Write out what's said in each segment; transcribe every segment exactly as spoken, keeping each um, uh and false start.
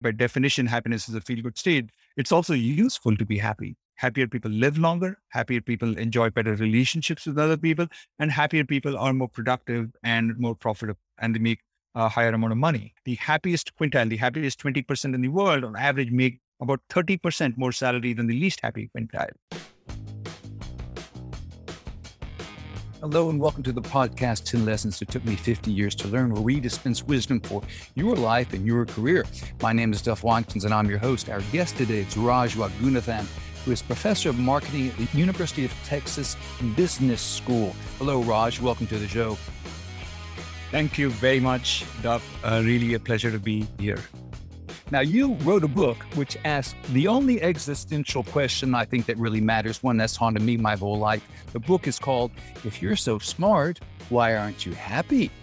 by definition, happiness is a feel-good state. It's also useful to be happy. Happier people live longer, happier people enjoy better relationships with other people, and happier people are more productive and more profitable, and they make a higher amount of money. The happiest quintile, the happiest twenty percent in the world on average make about thirty percent more salary than the least happy quintile. Hello and welcome to the podcast, ten Lessons That Took Me fifty Years to Learn, where we dispense wisdom for your life and your career. My name is Duff Watkins and I'm your host. Our guest today is Raj Raghunathan, who is Professor of Marketing at the University of Texas Business School. Hello, Raj. Welcome to the show. Thank you very much, Duff. Uh, really a pleasure to be here. Now, you wrote a book which asks the only existential question I think that really matters, one that's haunted me my whole life. The book is called, If You're So Smart, Why Aren't You Happy?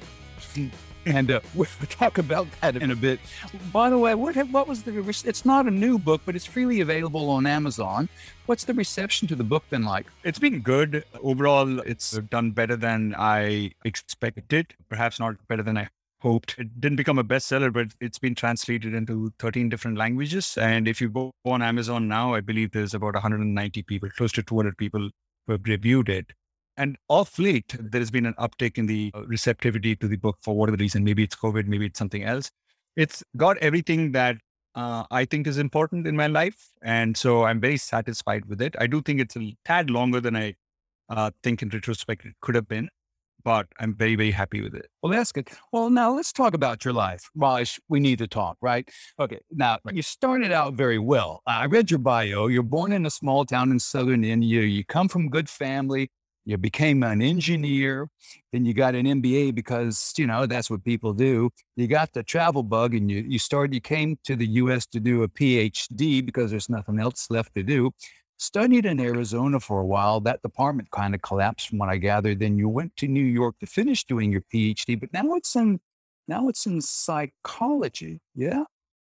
And uh, we'll talk about that in a bit. By the way, what, what was the, it's not a new book, but it's freely available on Amazon. What's the reception to the book been like? It's been good. Overall, it's done better than I expected, perhaps not better than I hoped. It didn't become a bestseller, but it's been translated into thirteen different languages. And if you go on Amazon now, I believe there's about one hundred ninety people, close to two hundred people who have reviewed it. And off late, there has been an uptick in the receptivity to the book for whatever reason. Maybe it's COVID, maybe it's something else. It's got everything that uh, I think is important in my life. And so I'm very satisfied with it. I do think it's a tad longer than I uh, think in retrospect it could have been, but I'm very, very happy with it. Well, that's good. Well, now let's talk about your life. Raj, we need to talk, right? Okay. Now, you started out very well. I read your bio. You're born in a small town in southern India. You come from a good family. You became an engineer, then you got an M B A because, you know, that's what people do. You got the travel bug and you, you started, you came to the U S to do a P H D because there's nothing else left to do. Studied in Arizona for a while. That department kind of collapsed from what I gathered. Then you went to New York to finish doing your P H D, but now it's in, now it's in psychology. Yeah.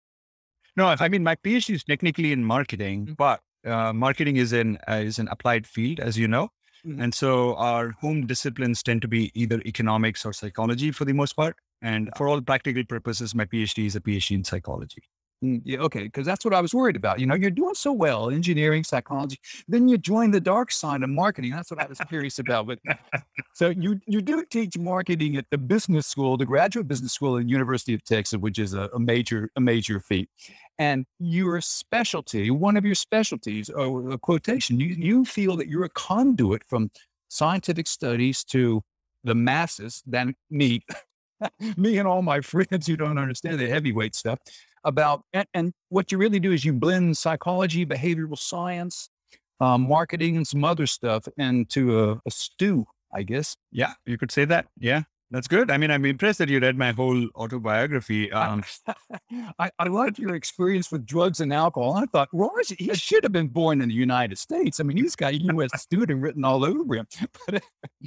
No, I mean, my P H D is technically in marketing, but uh, marketing is in, uh, is an applied field, as you know. And so our home disciplines tend to be either economics or psychology for the most part. And for all practical purposes, my P H D is a P H D in psychology. Mm, yeah, okay, because that's what I was worried about. You know, you're doing so well, engineering, psychology. Then you join the dark side of marketing. That's what I was curious about. But so you you do teach marketing at the business school, the graduate business school at the University of Texas, which is a, a major a major feat. And your specialty, one of your specialties, or a quotation, you you feel that you're a conduit from scientific studies to the masses, than me, me and all my friends who don't understand the heavyweight stuff. About and, and what you really do is you blend psychology, behavioral science, um, marketing, and some other stuff into a, a stew, I guess. Yeah, you could say that. Yeah, that's good. I mean, I'm impressed that you read my whole autobiography. Um, I, I loved your experience with drugs and alcohol. I thought, Raj, he should have been born in the United States. I mean, he's got a U S student written all over him. But,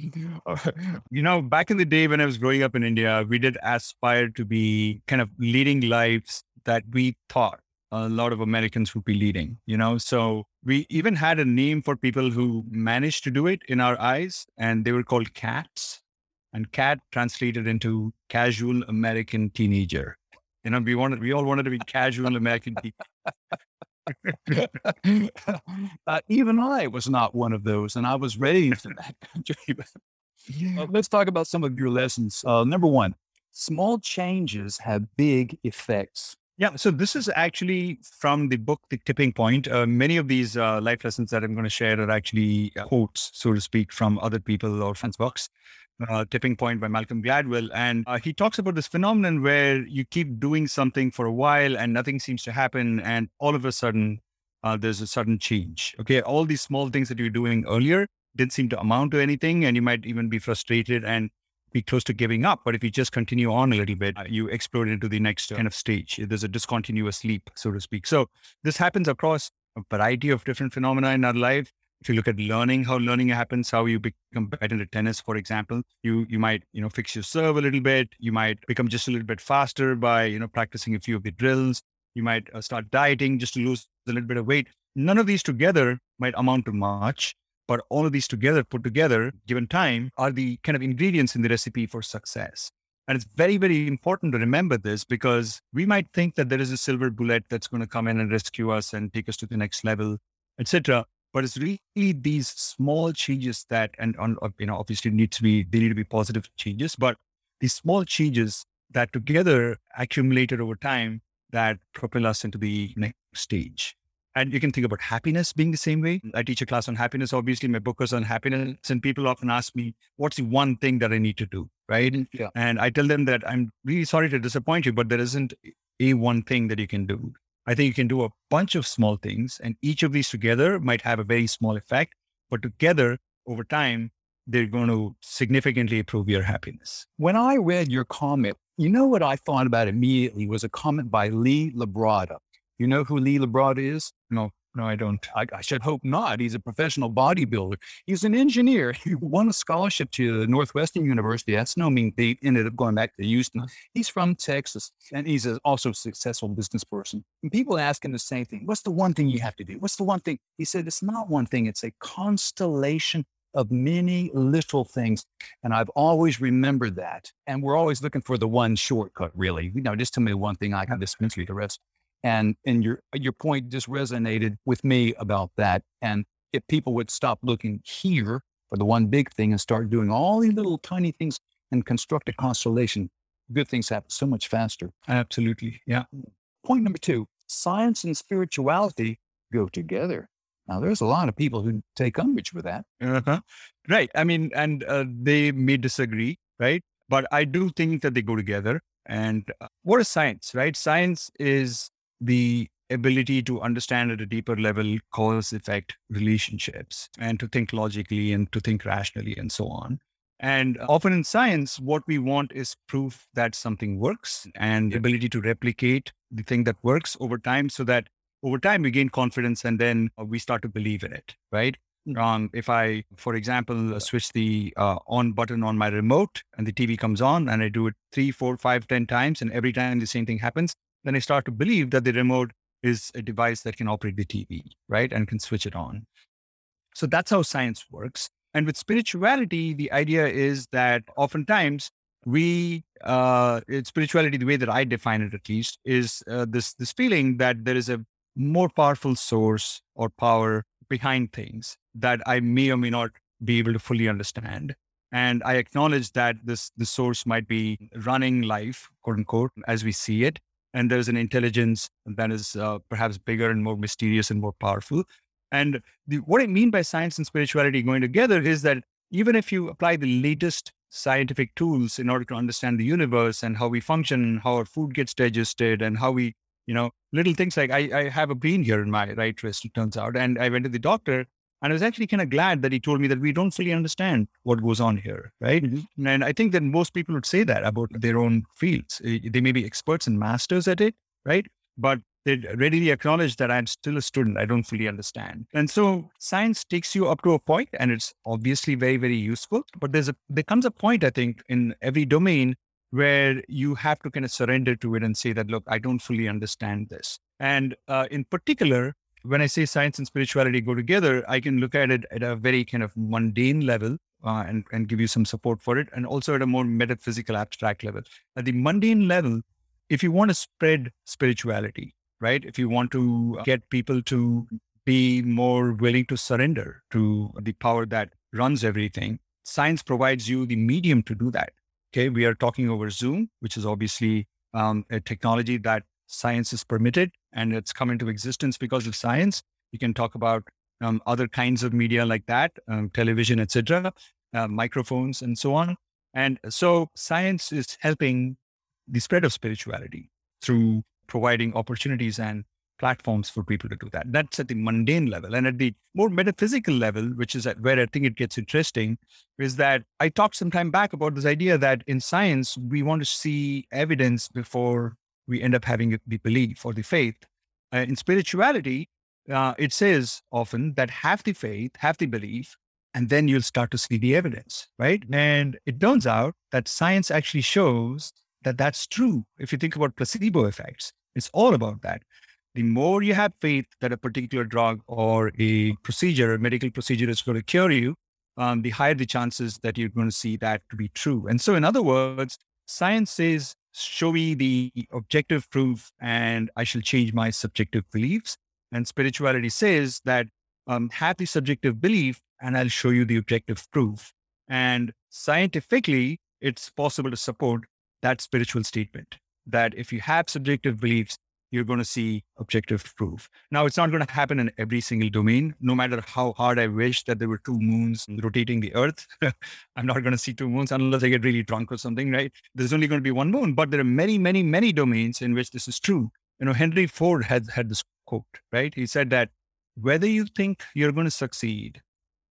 you know, back in the day when I was growing up in India, we did aspire to be kind of leading lives that we thought a lot of Americans would be leading, you know? So we even had a name for people who managed to do it in our eyes, and they were called CATs. And CAT translated into casual American teenager. You know, we wanted, we all wanted to be casual American teenagers. uh, even I was not one of those, and I was raised in that country. uh, let's talk about some of your lessons. Uh, number one, small changes have big effects. Yeah. So this is actually from the book, The Tipping Point. Uh, many of these uh, life lessons that I'm going to share are actually quotes, so to speak, from other people or friends' books. Uh, Tipping Point by Malcolm Gladwell. And uh, he talks about this phenomenon where you keep doing something for a while and nothing seems to happen. And all of a sudden, uh, there's a sudden change. Okay. All these small things that you were doing earlier didn't seem to amount to anything. And you might even be frustrated and be close to giving up. But if you just continue on a little bit, uh, you explode into the next kind of stage. There's a discontinuous leap, so to speak. So this happens across a variety of different phenomena in our life. If you look at learning, how learning happens, how you become better at tennis, for example, you you might, you know, fix your serve a little bit. You might become just a little bit faster by, you know, practicing a few of the drills. You might uh, start dieting just to lose a little bit of weight. None of these together might amount to much, but all of these together, put together, given time, are the kind of ingredients in the recipe for success. And it's very, very important to remember this because we might think that there is a silver bullet that's going to come in and rescue us and take us to the next level, et cetera. But it's really these small changes that, and on, you know, obviously need to be, they need to be positive changes, but these small changes that together accumulated over time that propel us into the next stage. And you can think about happiness being the same way. I teach a class on happiness. Obviously, my book is on happiness. And people often ask me, what's the one thing that I need to do? Right. Yeah. And I tell them that I'm really sorry to disappoint you, but there isn't a one thing that you can do. I think you can do a bunch of small things, and each of these together might have a very small effect, but together over time, they're going to significantly improve your happiness. When I read your comment, you know what I thought about immediately was a comment by Lee Labrada. You know who Lee Labrada is? No, no, I don't. I, I should hope not. He's a professional bodybuilder. He's an engineer. He won a scholarship to Northwestern University. That's no mean feat. Ended up going back to Houston. He's from Texas, and he's a, also a successful business person. And people ask him the same thing. What's the one thing you have to do? What's the one thing? He said, it's not one thing. It's a constellation of many little things. And I've always remembered that. And we're always looking for the one shortcut, really. You know, just tell me one thing, I can dispense with the rest. And and your your point just resonated with me about that. And if people would stop looking here for the one big thing and start doing all these little tiny things and construct a constellation, good things happen so much faster. Absolutely. Yeah. Point number two, science and spirituality go together. Now, there's a lot of people who take umbrage with that. Uh-huh. Right. I mean, and uh, they may disagree, right? But I do think that they go together. And uh, what is science, right? Science is the ability to understand at a deeper level cause-effect relationships and to think logically and to think rationally and so on. And often in science, what we want is proof that something works and the ability to replicate the thing that works over time so that over time we gain confidence and then we start to believe in it, right? Um, if I, for example, uh, switch the uh, on button on my remote and the T V comes on and I do it three, four, five, ten times and every time the same thing happens, then I start to believe that the remote is a device that can operate the T V, right? And can switch it on. So that's how science works. And with spirituality, the idea is that oftentimes we, uh, it's spirituality, the way that I define it at least, is uh, this, this feeling that there is a more powerful source or power behind things that I may or may not be able to fully understand. And I acknowledge that this, this source might be running life, quote unquote, as we see it. And there's an intelligence that is uh, perhaps bigger and more mysterious and more powerful. And the, what I mean by science and spirituality going together is that even if you apply the latest scientific tools in order to understand the universe and how we function, how our food gets digested and how we, you know, little things like I, I have a pain here in my right wrist, it turns out. And I went to the doctor and I was actually kind of glad that he told me that we don't fully understand what goes on here, right? Mm-hmm. And I think that most people would say that about their own fields. They may be experts and masters at it, right? But they readily acknowledge that I'm still a student. I don't fully understand. And so science takes you up to a point and it's obviously very, very useful. But there's a, there comes a point, I think, in every domain where you have to kind of surrender to it and say that, look, I don't fully understand this. And uh, in particular, when I say science and spirituality go together, I can look at it at a very kind of mundane level uh, and, and give you some support for it. And also at a more metaphysical, abstract level. At the mundane level, if you want to spread spirituality, right? If you want to get people to be more willing to surrender to the power that runs everything, science provides you the medium to do that. Okay, we are talking over Zoom, which is obviously um, a technology that science is permitted and it's come into existence because of science. You can talk about um, other kinds of media like that, um, television, et cetera, uh, microphones and so on. And so science is helping the spread of spirituality through providing opportunities and platforms for people to do that. That's at the mundane level. And at the more metaphysical level, which is at where I think it gets interesting, is that I talked some time back about this idea that in science, we want to see evidence before we end up having the belief or the faith. Uh, in spirituality, uh, it says often that have the faith, have the belief, and then you'll start to see the evidence, right? And it turns out that science actually shows that that's true. If you think about placebo effects, it's all about that. The more you have faith that a particular drug or a procedure, a medical procedure is going to cure you, um, the higher the chances that you're going to see that to be true. And so in other words, Science says, show me the objective proof and I shall change my subjective beliefs. And spirituality says that um, have the subjective belief and I'll show you the objective proof. And scientifically, it's possible to support that spiritual statement that if you have subjective beliefs, you're going to see objective proof. Now, it's not going to happen in every single domain, no matter how hard I wish that there were two moons rotating the earth. I'm not going to see two moons unless I get really drunk or something, right? There's only going to be one moon, but there are many, many, many domains in which this is true. You know, Henry Ford had, had this quote, right? He said that whether you think you're going to succeed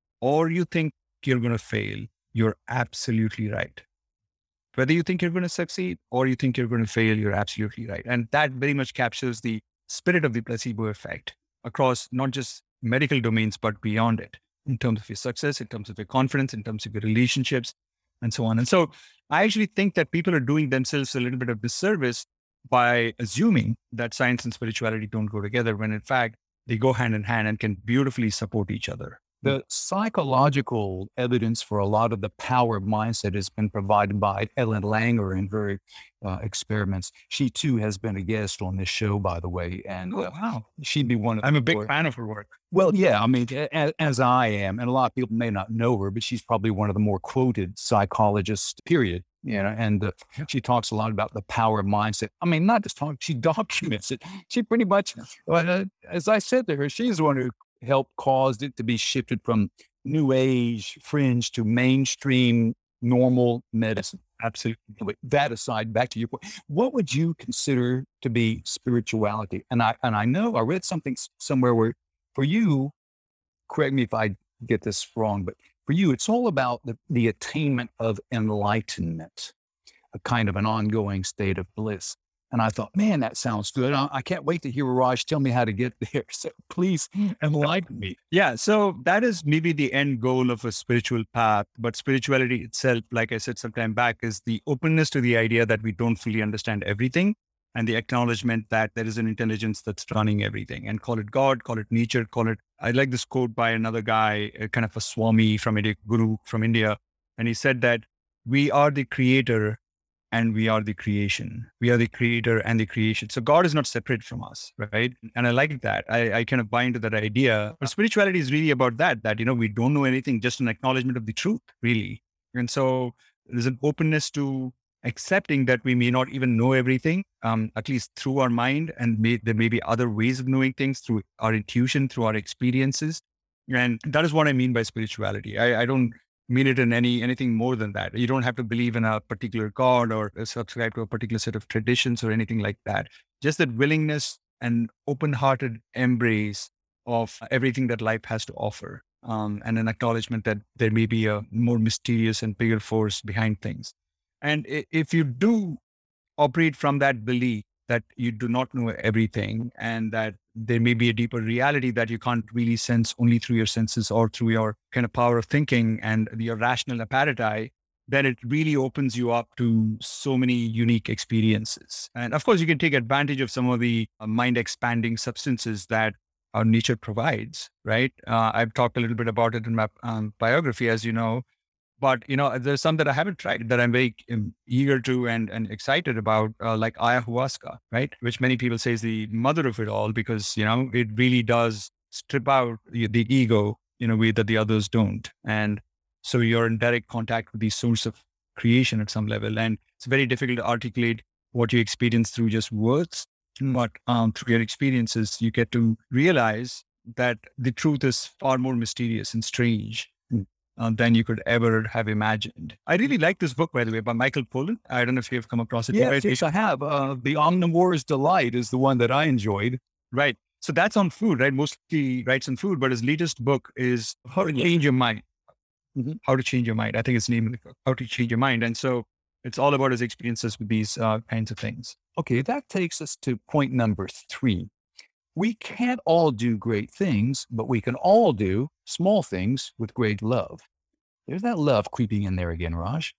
or you think you're going to fail, you're absolutely right. Whether you think you're going to succeed or you think you're going to fail, you're absolutely right. And that very much captures the spirit of the placebo effect across not just medical domains, but beyond it, in terms of your success, in terms of your confidence, in terms of your relationships, and so on. And so I actually think that people are doing themselves a little bit of disservice by assuming that science and spirituality don't go together, when in fact, they go hand in hand and can beautifully support each other. The psychological evidence for a lot of the power mindset has been provided by Ellen Langer in her uh, experiments. She too has been a guest on this show, by the way, and Oh, uh, wow. she'd be one of. I'm a the big more- fan of her work. Well, yeah, I mean, as, as I am, and a lot of people may not know her, but she's probably one of the more quoted psychologists, period. You know, and uh, she talks a lot about the power of mindset. I mean, not just talk, she documents it. She pretty much, uh, as I said to her, she's the one who helped caused it to be shifted from new age fringe to mainstream normal medicine. Absolutely. But that aside, back to your point, what would you consider to be spirituality? And I and I know I read something s- somewhere where for you, correct me if I get this wrong, but for you, it's all about the, the attainment of enlightenment, a kind of an ongoing state of bliss. And I thought, man, that sounds good. I, I can't wait to hear Raj tell me how to get there. So please enlighten me. Yeah. So that is maybe the end goal of a spiritual path. But spirituality itself, like I said some time back, is the openness to the idea that we don't fully understand everything and the acknowledgement that there is an intelligence that's running everything. And call it God, call it nature, call it. I like this quote by another guy, a kind of a Swami from India, guru from India. And he said that we are the creator and we are the creation. We are the creator and the creation. So God is not separate from us, right? And I like that. I, I kind of buy into that idea. But spirituality is really about that, that, you know, we don't know anything, just an acknowledgement of the truth, really. And so there's an openness to accepting that we may not even know everything, um, at least through our mind. And may, there may be other ways of knowing things through our intuition, through our experiences. And that is what I mean by spirituality. I, I don't mean it in any anything more than that. You don't have to believe in a particular God or subscribe to a particular set of traditions or anything like that. Just that willingness and open-hearted embrace of everything that life has to offer, um, and an acknowledgement that there may be a more mysterious and bigger force behind things. And i- if you do operate from that belief that you do not know everything and that there may be a deeper reality that you can't really sense only through your senses or through your kind of power of thinking and your rational appetite, then it really opens you up to so many unique experiences. And of course, you can take advantage of some of the uh, mind expanding substances that our nature provides, right? Uh, I've talked a little bit about it in my um, biography, as you know. But, you know, there's some that I haven't tried that I'm very um, eager to and, and excited about, uh, like ayahuasca, right? Which many people say is the mother of it all because, you know, it really does strip out the, the ego in a way that the others don't. And so you're in direct contact with the source of creation at some level. And it's very difficult to articulate what you experience through just words. But um, through your experiences, you get to realize that the truth is far more mysterious and strange uh, than you could ever have imagined. I really like this book, by the way, by Michael Pollan. I don't know if you've come across it. Yes, yet. yes, I have. Uh, the Omnivore's Delight is the one that I enjoyed. Right. So that's on food, right? Mostly he writes on food, but his latest book is How to Change Your Mind. Mhm. How to Change Your Mind. I think it's named How to Change Your Mind. And so it's all about his experiences with these uh, kinds of things. Okay, that takes us to point number three. We can't all do great things, but we can all do small things with great love. There's that love creeping in there again, Raj.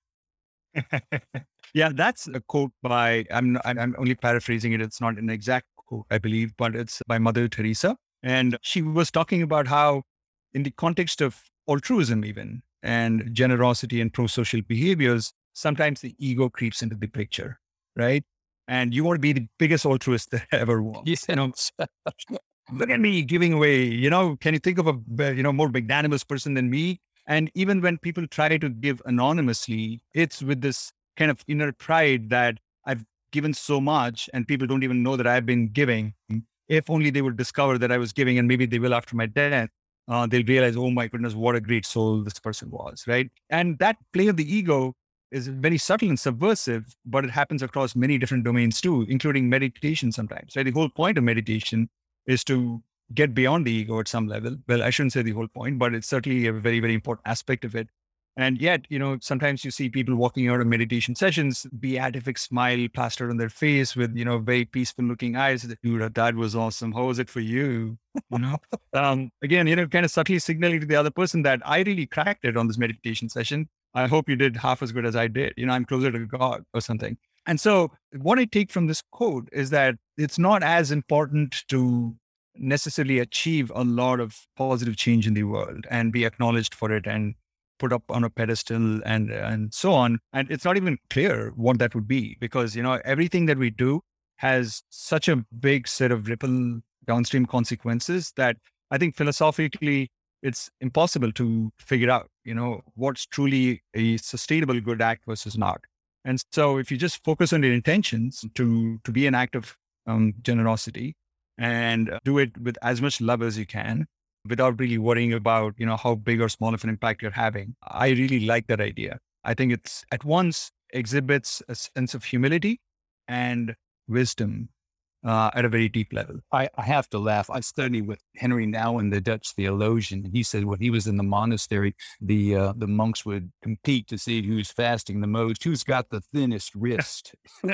Yeah, that's a quote by, I'm, I'm I'm only paraphrasing it. It's not an exact quote, I believe, but it's by Mother Teresa. And she was talking about how in the context of altruism even and generosity and pro-social behaviors, sometimes the ego creeps into the picture, right? And you want to be the biggest altruist there ever was. Yes. You know, look at me giving away, you know, can you think of a, you know, more magnanimous person than me? And even when people try to give anonymously, it's with this kind of inner pride that I've given so much and people don't even know that I've been giving. If only they would discover that I was giving, and maybe they will after my death, uh, they'll realize, oh my goodness, what a great soul this person was, right? And that play of the ego is very subtle and subversive, but it happens across many different domains too, including meditation sometimes, right? The whole point of meditation is to get beyond the ego at some level. Well, I shouldn't say the whole point, but it's certainly a very, very important aspect of it. And yet, you know, sometimes you see people walking out of meditation sessions, beatific smile plastered on their face with, you know, very peaceful looking eyes. Dude, that was awesome. How was it for you? You know, um, again, you know, kind of subtly signaling to the other person that I really cracked it on this meditation session. I hope you did half as good as I did. You know, I'm closer to God or something. And so what I take from this quote is that it's not as important to necessarily achieve a lot of positive change in the world and be acknowledged for it and put up on a pedestal and and so on. And it's not even clear what that would be, because, you know, everything that we do has such a big set of ripple downstream consequences that I think philosophically it's impossible to figure out, you know, what's truly a sustainable good act versus not. And so if you just focus on the intentions to to be an act of um, generosity and do it with as much love as you can, without really worrying about, you know, how big or small of an impact you're having. I really like that idea. I think it's at once exhibits a sense of humility and wisdom uh, at a very deep level. I, I have to laugh. I studied with Henry Nouwen, the Dutch theologian, and he said when he was in the monastery, the uh, the monks would compete to see who's fasting the most, who's got the thinnest wrist.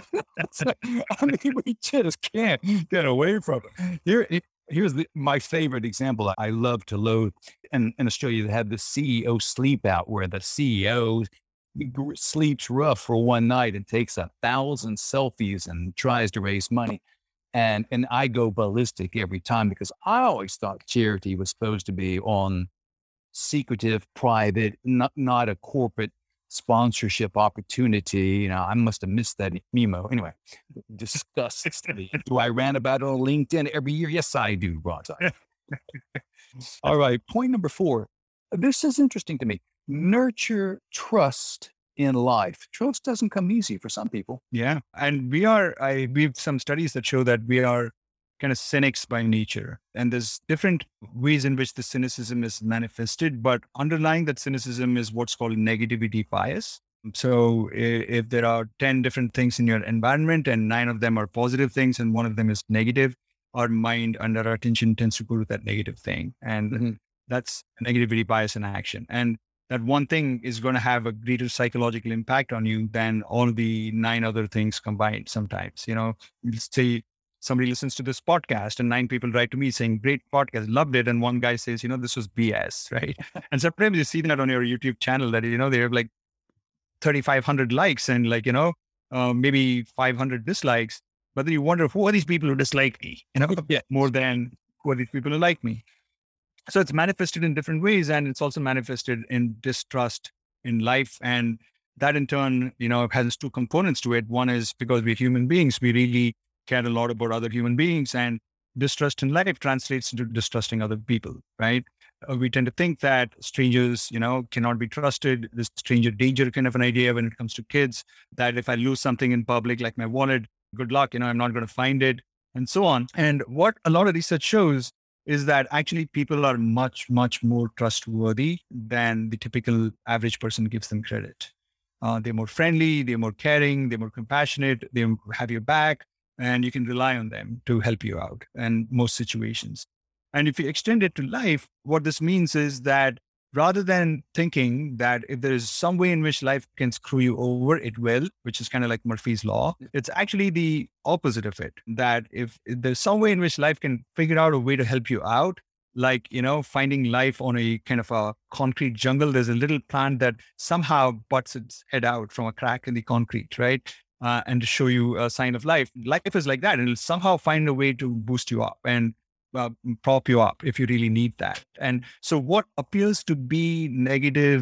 I mean, we just can't get away from it. Here, it, Here's the, my favorite example. I love to load in, in Australia. They have the C E O sleep out, where the C E O sleeps rough for one night and takes a thousand selfies and tries to raise money. And and I go ballistic every time, because I always thought charity was supposed to be on secretive, private, not not a corporate sponsorship opportunity. You know, I must have missed that memo. Anyway, discuss. Do I rant about it on LinkedIn every year? Yes, I do, Ron. All right. Point number four. This is interesting to me. Nurture trust in life. Trust doesn't come easy for some people. Yeah. And we are, I, we have some studies that show that we are kind of cynics by nature. And there's different ways in which the cynicism is manifested, but underlying that cynicism is what's called negativity bias. So if there are ten different things in your environment and nine of them are positive things and one of them is negative, our mind and our attention tends to go to that negative thing. And mm-hmm. that's negativity bias in action. And that one thing is going to have a greater psychological impact on you than all the nine other things combined sometimes. You know, say somebody listens to this podcast and nine people write to me saying, great podcast, loved it. And one guy says, you know, this was B S, right? And sometimes you see that on your YouTube channel that, you know, they have like thirty-five hundred likes and like, you know, uh, maybe five hundred dislikes. But then you wonder, who are these people who dislike me? You know, yeah. more than who are these people who like me? So it's manifested in different ways. And it's also manifested in distrust in life. And that in turn, you know, has two components to it. One is because we're human beings, we really care a lot about other human beings, and distrust in life translates into distrusting other people, right? Uh, we tend to think that strangers, you know, cannot be trusted. This stranger danger kind of an idea when it comes to kids, that if I lose something in public, like my wallet, good luck, you know, I'm not going to find it, and so on. And what a lot of research shows is that actually people are much, much more trustworthy than the typical average person gives them credit. Uh, they're more friendly, they're more caring, they're more compassionate, they have your back, and you can rely on them to help you out in most situations. And if you extend it to life, what this means is that rather than thinking that if there is some way in which life can screw you over, it will, which is kind of like Murphy's Law, it's actually the opposite of it. That if there's some way in which life can figure out a way to help you out, like, you know, finding life on a kind of a concrete jungle, there's a little plant that somehow butts its head out from a crack in the concrete, right? Uh, and to show you a sign of life. Life is like that. And it'll somehow find a way to boost you up and uh, prop you up if you really need that. And so what appears to be negative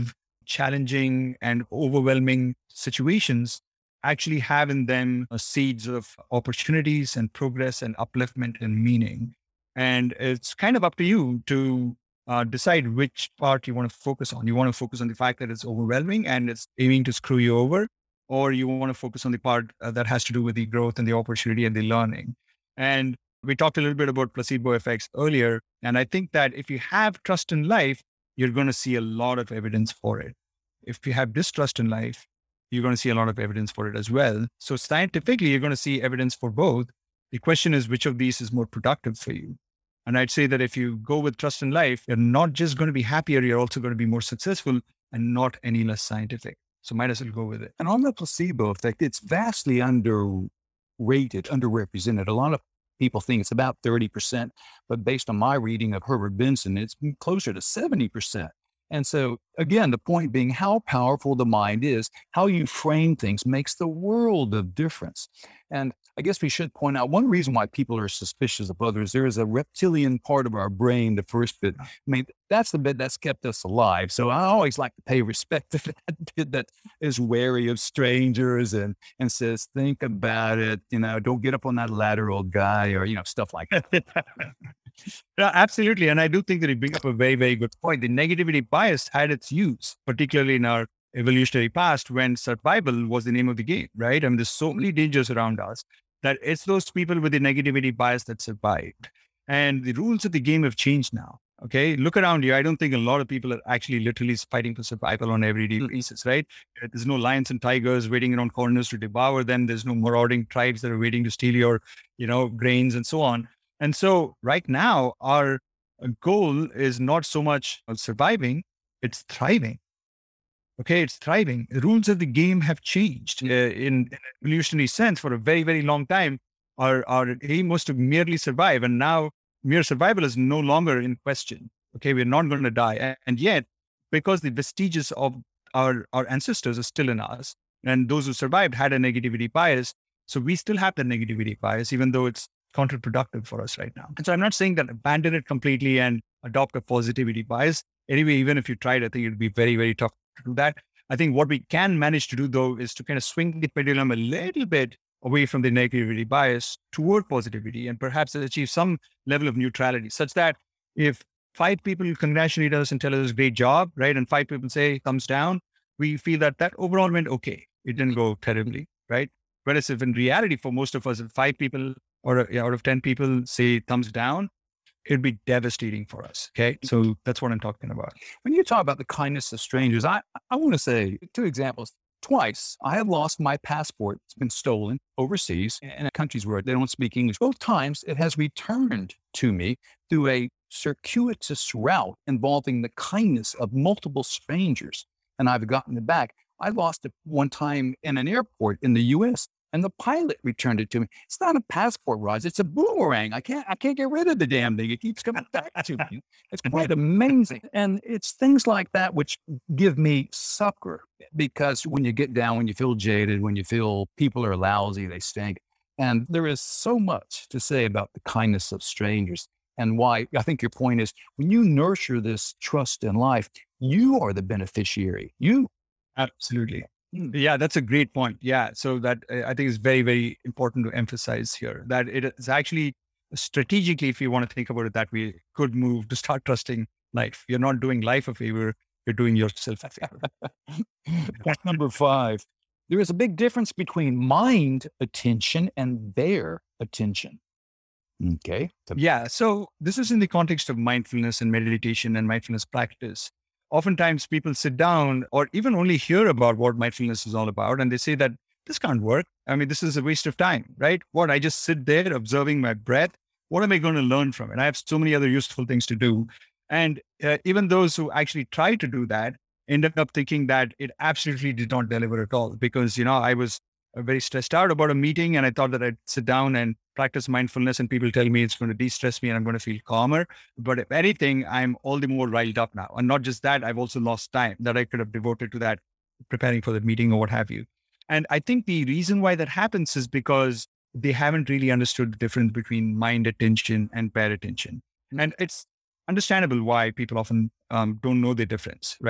challenging and overwhelming situations actually have in them uh, seeds of opportunities and progress and upliftment and meaning. And it's kind of up to you to uh, decide which part you want to focus on. You want to focus on the fact that it's overwhelming and it's aiming to screw you over, or you want to focus on the part uh, that has to do with the growth and the opportunity and the learning. And we talked a little bit about placebo effects earlier. And I think that if you have trust in life, you're going to see a lot of evidence for it. If you have distrust in life, you're going to see a lot of evidence for it as well. So scientifically, you're going to see evidence for both. The question is, which of these is more productive for you? And I'd say that if you go with trust in life, you're not just going to be happier, you're also going to be more successful and not any less scientific. So might as well go with it. And on the placebo effect, it's vastly underrated, underrepresented. A lot of people think it's about thirty percent, but based on my reading of Herbert Benson, it's closer to seventy percent. And so again, the point being how powerful the mind is, how you frame things makes the world of difference. And I guess we should point out one reason why people are suspicious of others. There is a reptilian part of our brain, the first bit. I mean, that's the bit that's kept us alive. So I always like to pay respect to that bit that is wary of strangers and, and says, think about it, you know, don't get up on that ladder, old guy, or, you know, stuff like that. Yeah, absolutely. And I do think that you bring up a very, very good point. The negativity bias had its use, particularly in our evolutionary past when survival was the name of the game, right? I mean, there's so many dangers around us that it's those people with the negativity bias that survived. And the rules of the game have changed now. Okay. Look around you. I don't think a lot of people are actually literally fighting for survival on everyday basis, right? There's no lions and tigers waiting around corners to devour them. There's no marauding tribes that are waiting to steal your, you know, grains and so on. And so right now, our goal is not so much surviving, it's thriving. Okay, it's thriving. The rules of the game have changed uh, in, in an evolutionary sense for a very, very long time. Our, our aim was to merely survive. And now mere survival is no longer in question. Okay, we're not going to die. And, and yet, because the vestiges of our, our ancestors are still in us, and those who survived had a negativity bias. So we still have the negativity bias, even though it's counterproductive for us right now. And so I'm not saying that abandon it completely and adopt a positivity bias. Anyway, even if you tried, I think it'd be very, very tough to do that. I think what we can manage to do, though, is to kind of swing the pendulum a little bit away from the negativity bias toward positivity and perhaps achieve some level of neutrality, such that if five people congratulate us and tell us great job, right, and five people say thumbs down, we feel that that overall went okay. It didn't go terribly, right? Whereas if in reality, for most of us, if five people or out of ten people say thumbs down, it'd be devastating for us. Okay. So that's what I'm talking about. When you talk about the kindness of strangers, I, I want to say two examples. Twice, I have lost my passport. It's been stolen overseas in countries where they don't speak English. Both times it has returned to me through a circuitous route involving the kindness of multiple strangers. And I've gotten it back. I lost it one time in an airport in the U S and the pilot returned it to me. It's not a passport, Raj. It's a boomerang. I can't, I can't get rid of the damn thing. It keeps coming back to me. It's quite amazing. And it's things like that which give me succor, because when you get down, when you feel jaded, when you feel people are lousy, they stink. And there is so much to say about the kindness of strangers and why I think your point is when you nurture this trust in life, you are the beneficiary. You. Absolutely. Yeah, that's a great point. Yeah. So that uh, I think is very, very important to emphasize here that it is actually strategically, if you want to think about it that way, good move to start trusting life. You're not doing life a favor. You're doing yourself a favor. Point number five. There is a big difference between mind attention and their attention. Okay. Yeah. So this is in the context of mindfulness and meditation and mindfulness practice. Oftentimes people sit down or even only hear about what mindfulness is all about. And they say that this can't work. I mean, this is a waste of time, right? What, I just sit there observing my breath. What am I going to learn from it? I have so many other useful things to do. And uh, even those who actually try to do that ended up thinking that it absolutely did not deliver at all because, you know, I was very stressed out about a meeting and I thought that I'd sit down and practice mindfulness and people tell me it's going to de-stress me and I'm going to feel calmer. But if anything, I'm all the more riled up now. And not just that, I've also lost time that I could have devoted to that, preparing for the meeting or what have you. And I think the reason why that happens is because they haven't really understood the difference between mind attention and bare attention. And it's understandable why people often um, don't know the difference, right?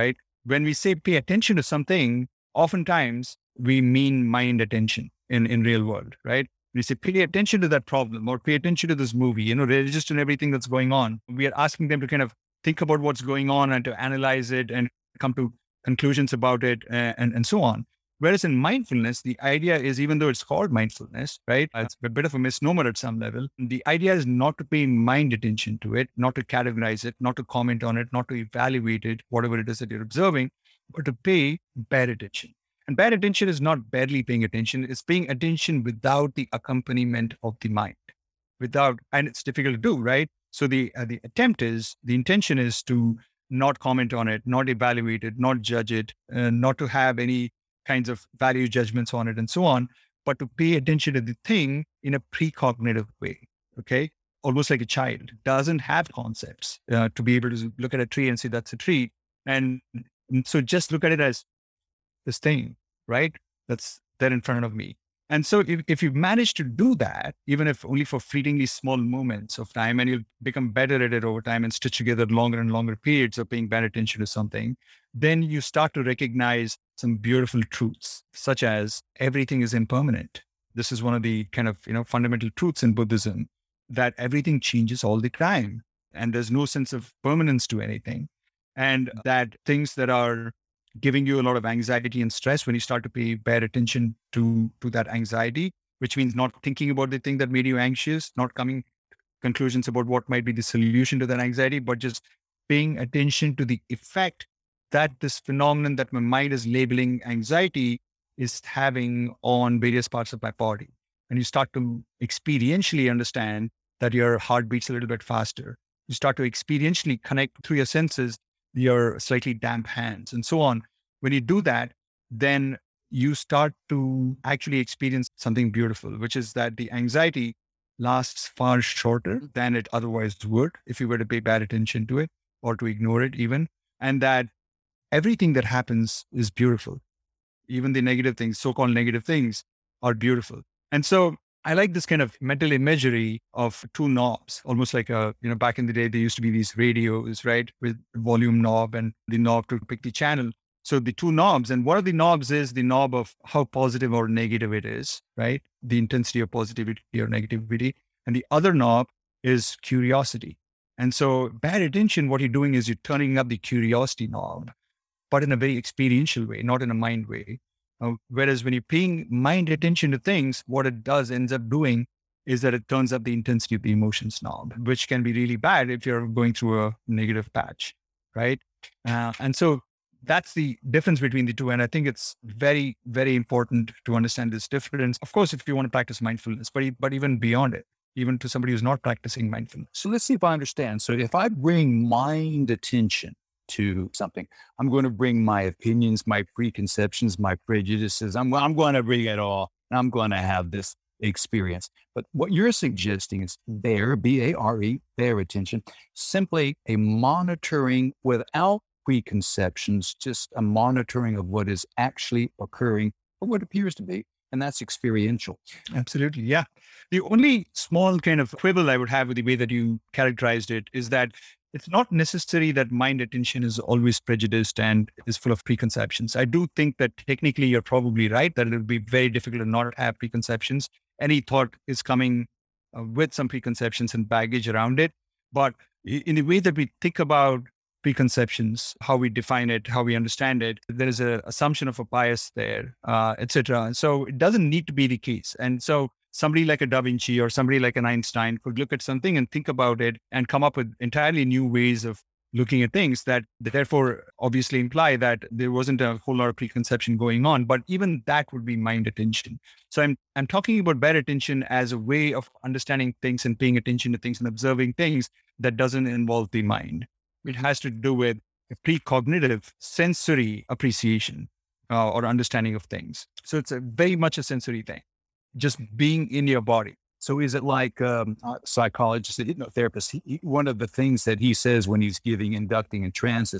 when we say pay attention to something, oftentimes we mean mind attention in, in real world, right? We say pay attention to that problem or pay attention to this movie, you know, register everything that's going on. We are asking them to kind of think about what's going on and to analyze it and come to conclusions about it and, and, and so on. Whereas in mindfulness, the idea is, even though it's called mindfulness, right? It's a bit of a misnomer at some level. The idea is not to pay mind attention to it, not to categorize it, not to comment on it, not to evaluate it, whatever it is that you're observing, but to pay bare attention. And bare attention is not barely paying attention. It's paying attention without the accompaniment of the mind, without, and it's difficult to do, right? So the, uh, the attempt is, the intention is to not comment on it, not evaluate it, not judge it, uh, not to have any kinds of value judgments on it and so on, but to pay attention to the thing in a precognitive way, okay? Almost like a child doesn't have concepts uh, to be able to look at a tree and say, that's a tree. And so just look at it as this thing, right? That's there in front of me. And so if, if you manage to do that, even if only for fleetingly small moments of time, and you'll become better at it over time and stitch together longer and longer periods of paying better attention to something, then you start to recognize some beautiful truths, such as everything is impermanent. This is one of the kind of, you know, fundamental truths in Buddhism, that everything changes all the time and there's no sense of permanence to anything. And that things that are giving you a lot of anxiety and stress, when you start to pay bare attention to, to that anxiety, which means not thinking about the thing that made you anxious, not coming to conclusions about what might be the solution to that anxiety, but just paying attention to the effect that this phenomenon that my mind is labeling anxiety is having on various parts of my body. And you start to experientially understand that your heart beats a little bit faster. You start to experientially connect through your senses, your slightly damp hands and so on. When you do that, then you start to actually experience something beautiful, which is that the anxiety lasts far shorter than it otherwise would if you were to pay bad attention to it or to ignore it even. And that everything that happens is beautiful. Even the negative things, so-called negative things, are beautiful. And so I like this kind of mental imagery of two knobs, almost like a, you know, back in the day, there used to be these radios, right? With volume knob and the knob to pick the channel. So the two knobs, and one of the knobs is the knob of how positive or negative it is, right? The intensity of positivity or negativity. And the other knob is curiosity. And so bad attention, what you're doing is you're turning up the curiosity knob, but in a very experiential way, not in a mind way. Uh, whereas when you're paying mind attention to things, what it does ends up doing is that it turns up the intensity of the emotions knob, which can be really bad if you're going through a negative patch, right? Uh, and so that's the difference between the two. And I think it's very, very important to understand this difference. Of course, if you want to practice mindfulness, but, but even beyond it, even to somebody who's not practicing mindfulness. So let's see if I understand. So if I bring mind attention to something, I'm going to bring my opinions, my preconceptions, my prejudices. I'm, I'm going to bring it all. And I'm going to have this experience. But what you're suggesting is bare, B A R E, bare attention, simply a monitoring without preconceptions, just a monitoring of what is actually occurring or what appears to be. And that's experiential. Absolutely. Yeah. The only small kind of quibble I would have with the way that you characterized it is that it's not necessary that mind attention is always prejudiced and is full of preconceptions. I do think that technically you're probably right, that it would be very difficult to not have preconceptions. Any thought is coming uh, with some preconceptions and baggage around it. But in the way that we think about preconceptions, how we define it, how we understand it, there is an assumption of a bias there, uh, et cetera. And so it doesn't need to be the case. And so somebody like a Da Vinci or somebody like an Einstein could look at something and think about it and come up with entirely new ways of looking at things that therefore obviously imply that there wasn't a whole lot of preconception going on. But even that would be mind attention. So I'm I'm talking about bare attention as a way of understanding things and paying attention to things and observing things that doesn't involve the mind. It has to do with a precognitive sensory appreciation uh, or understanding of things. So it's a very much a sensory thing, just being in your body. So is it like um, a psychologist, a hypnotherapist? He, he, one of the things that he says when he's giving inducting in trances,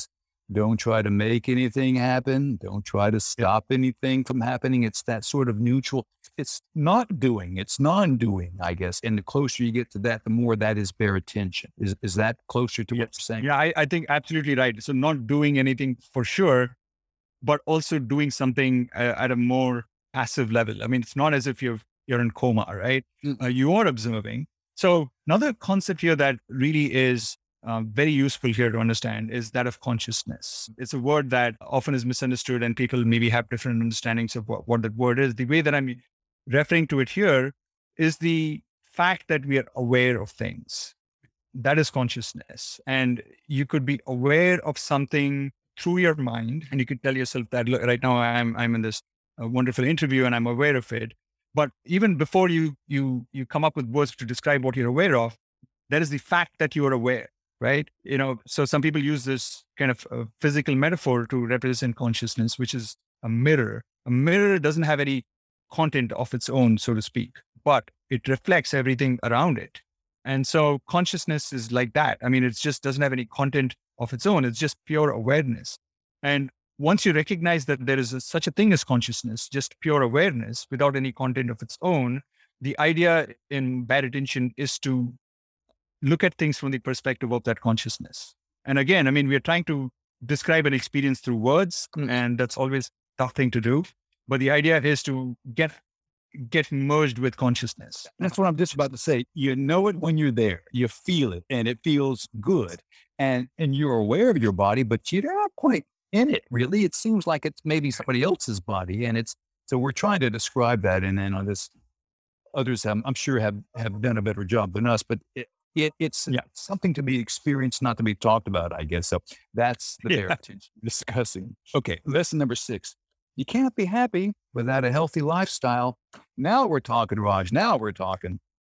Don't try to make anything happen. Don't try to stop anything from happening. It's that sort of neutral. It's not doing, it's non-doing, I guess. And the closer you get to that, the more that is bare attention. Is is that closer to what you're saying? Yeah, I, I think absolutely right. So not doing anything for sure, but also doing something uh, at a more passive level. I mean, it's not as if you're you're in coma, right? Mm. Uh, you are observing. So another concept here that really is uh, very useful here to understand is that of consciousness. It's a word that often is misunderstood, and people maybe have different understandings of what, what that word is. The way that I'm referring to it here is the fact that we are aware of things. That is consciousness. And you could be aware of something through your mind, and you could tell yourself that, look, right now I'm I'm in this uh, wonderful interview and I'm aware of it. But even before you you you come up with words to describe what you're aware of, that is the fact that you are aware, right? You know, so some people use this kind of uh, physical metaphor to represent consciousness, which is a mirror. A mirror doesn't have any content of its own, so to speak, but it reflects everything around it. And so consciousness is like that. I mean, it just doesn't have any content of its own. It's just pure awareness. And once you recognize that there is a, such a thing as consciousness, just pure awareness without any content of its own, the idea in bad attention is to look at things from the perspective of that consciousness. And again, I mean, we're trying to describe an experience through words, Mm. and that's always a tough thing to do. But the idea is to get get merged with consciousness. That's what I'm just about to say. You know it when you're there. You feel it, and it feels good. And and you're aware of your body, but you're not quite in it, really. It seems like it's maybe somebody else's body. And it's so we're trying to describe that. And then on this, others have, I'm sure have, have done a better job than us, but it, it it's Yeah. something to be experienced, not to be talked about, I guess. So that's the Yeah. bare attention discussing. Okay, lesson number six. You can't be happy without a healthy lifestyle. Now we're talking, Raj. Now we're talking.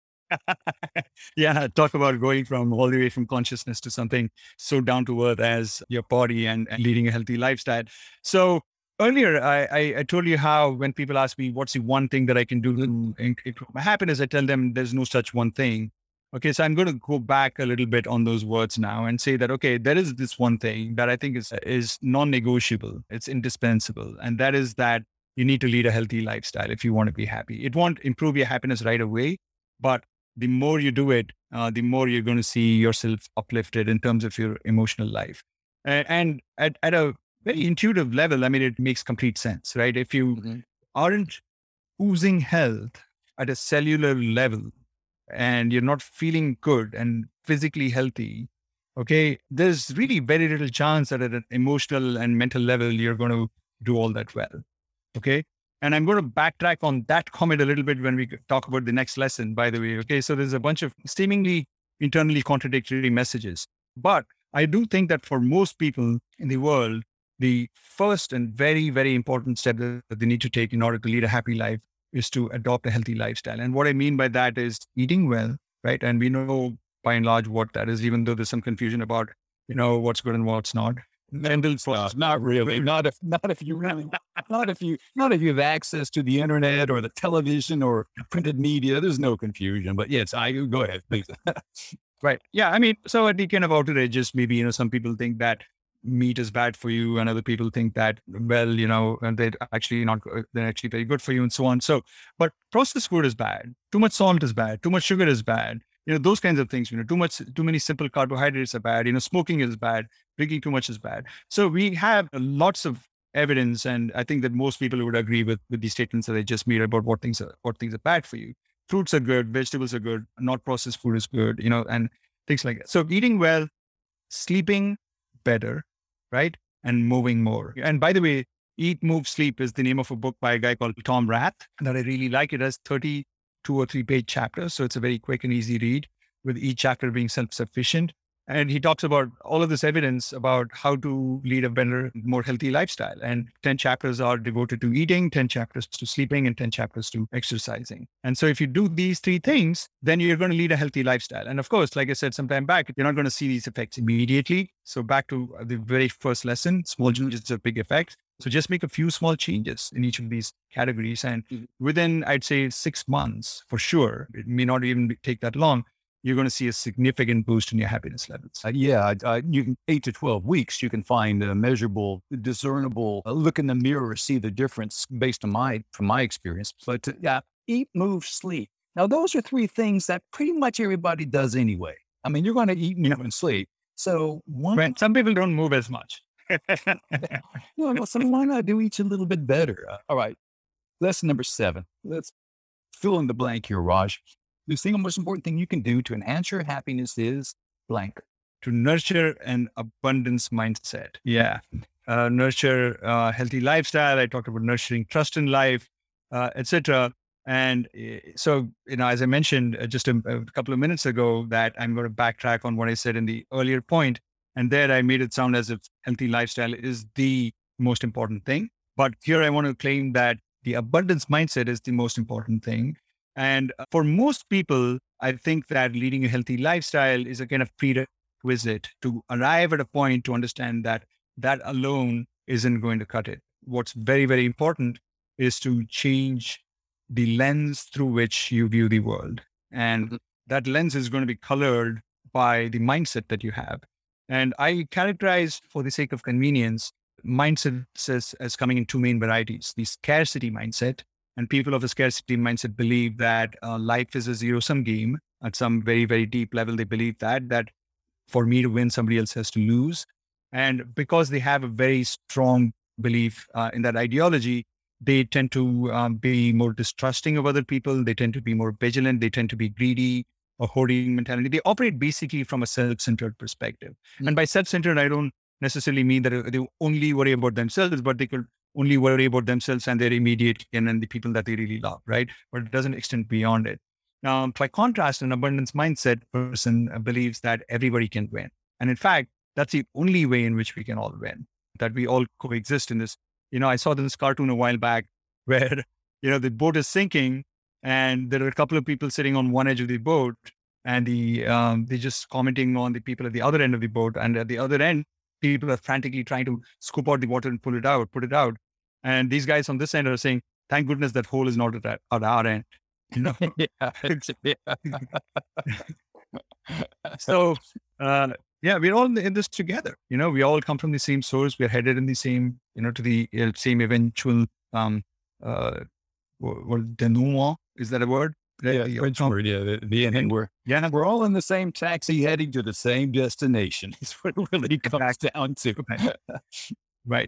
Yeah, talk about going from all the way from consciousness to something so down to earth as your body and, and leading a healthy lifestyle. So earlier, I, I, I told you how when people ask me, what's the one thing that I can do to in- improve my happiness? I tell them there's no such one thing. Okay, so I'm going to go back a little bit on those words now and say that, okay, there is this one thing that I think is, is non-negotiable. It's indispensable. And that is that you need to lead a healthy lifestyle if you want to be happy. It won't improve your happiness right away, but the more you do it, uh, the more you're going to see yourself uplifted in terms of your emotional life. And, and at, at a very intuitive level, I mean, it makes complete sense, right? If you Mhm. aren't oozing health at a cellular level and you're not feeling good and physically healthy, okay, there's really very little chance that at an emotional and mental level, you're going to do all that well. Okay. And I'm going to backtrack on that comment a little bit when we talk about the next lesson, by the way. Okay. So there's a bunch of seemingly internally contradictory messages. But I do think that for most people in the world, the first and very, very important step that they need to take in order to lead a happy life is to adopt a healthy lifestyle. And what I mean by that is eating well, right? And we know by and large what that is, even though there's some confusion about, you know, what's good and what's not. Mental Uh, not really. Not if not if you really not if you not if you have access to the internet or the television or printed media. There's no confusion. But yes, I go ahead, please. Right. Yeah. I mean, so at the kind of outer edges, maybe, you know, some people think that meat is bad for you and other people think that, well, you know, and they're actually not, they're actually very good for you and so on. So, but processed food is bad. Too much salt is bad. Too much sugar is bad. You know, those kinds of things, you know, too much, too many simple carbohydrates are bad. You know, smoking is bad. Drinking too much is bad. So we have lots of evidence. And I think that most people would agree with, with these statements that I just made about what things are, what things are bad for you. Fruits are good. Vegetables are good. Not processed food is good, you know, and things like that. So eating well, sleeping better, right? And moving more. And by the way, Eat, Move, Sleep is the name of a book by a guy called Tom Rath that I really like. It has thirty-two or three page chapters. So it's a very quick and easy read, with each chapter being self-sufficient. And he talks about all of this evidence about how to lead a better, more healthy lifestyle. And ten chapters are devoted to eating, ten chapters to sleeping, and ten chapters to exercising. And so if you do these three things, then you're going to lead a healthy lifestyle. And of course, like I said some time back, you're not going to see these effects immediately. So back to the very first lesson, small changes have big effects. So just make a few small changes in each of these categories. And within, I'd say, six months, for sure, it may not even take that long, you're going to see a significant boost in your happiness levels. Uh, yeah, uh, you can eight to twelve weeks. You can find a measurable, discernible. Uh, look in the mirror, see the difference based on my from my experience. But uh, yeah, eat, move, sleep. Now those are three things that pretty much everybody does anyway. I mean, you're going to eat, move, and sleep. So one, Right. Some people don't move as much. well, so why not do each a little bit better? Uh, all right, lesson number seven. Let's fill in the blank here, Raj. The single most important thing you can do to enhance your happiness is blank. To nurture an abundance mindset. Yeah. Uh, nurture a healthy lifestyle. I talked about nurturing trust in life, uh, et cetera. And uh, so, you know, as I mentioned uh, just a, a couple of minutes ago, that I'm going to backtrack on what I said in the earlier point. And there I made it sound as if healthy lifestyle is the most important thing. But here I want to claim that the abundance mindset is the most important thing. And for most people, I think that leading a healthy lifestyle is a kind of prerequisite to arrive at a point to understand that that alone isn't going to cut it. What's very, very important is to change the lens through which you view the world. And that lens is going to be colored by the mindset that you have. And I characterize, for the sake of convenience, mindsets as, as coming in two main varieties: the scarcity mindset. And people of a scarcity mindset believe that uh, life is a zero-sum game. At some very, very deep level, they believe that, that for me to win, somebody else has to lose. And because they have a very strong belief uh, in that ideology, they tend to um, be more distrusting of other people. They tend to be more vigilant. They tend to be greedy, or hoarding mentality. They operate basically from a self-centered perspective. Mm-hmm. And by self-centered, I don't necessarily mean that they only worry about themselves, but they could only worry about themselves and their immediate kin and the people that they really love, right? But it doesn't extend beyond it. Now, by contrast, an abundance mindset person believes that everybody can win. And in fact, that's the only way in which we can all win, that we all coexist in this. You know, I saw this cartoon a while back where, you know, the boat is sinking and there are a couple of people sitting on one edge of the boat, and the um, they're just commenting on the people at the other end of the boat. And at the other end, people are frantically trying to scoop out the water and pull it out, put it out. And these guys on this end are saying, thank goodness that hole is not at, at our end. You know? So, uh, yeah, we're all in this together. You know, we all come from the same source. We're headed in the same, you know, to the uh, same eventual, um, uh, what, denouement, is that a word? Yeah, the French word, yeah, the, the end. We're, yeah, we're all in the same taxi heading to the same destination. That's what it really comes down to. Right.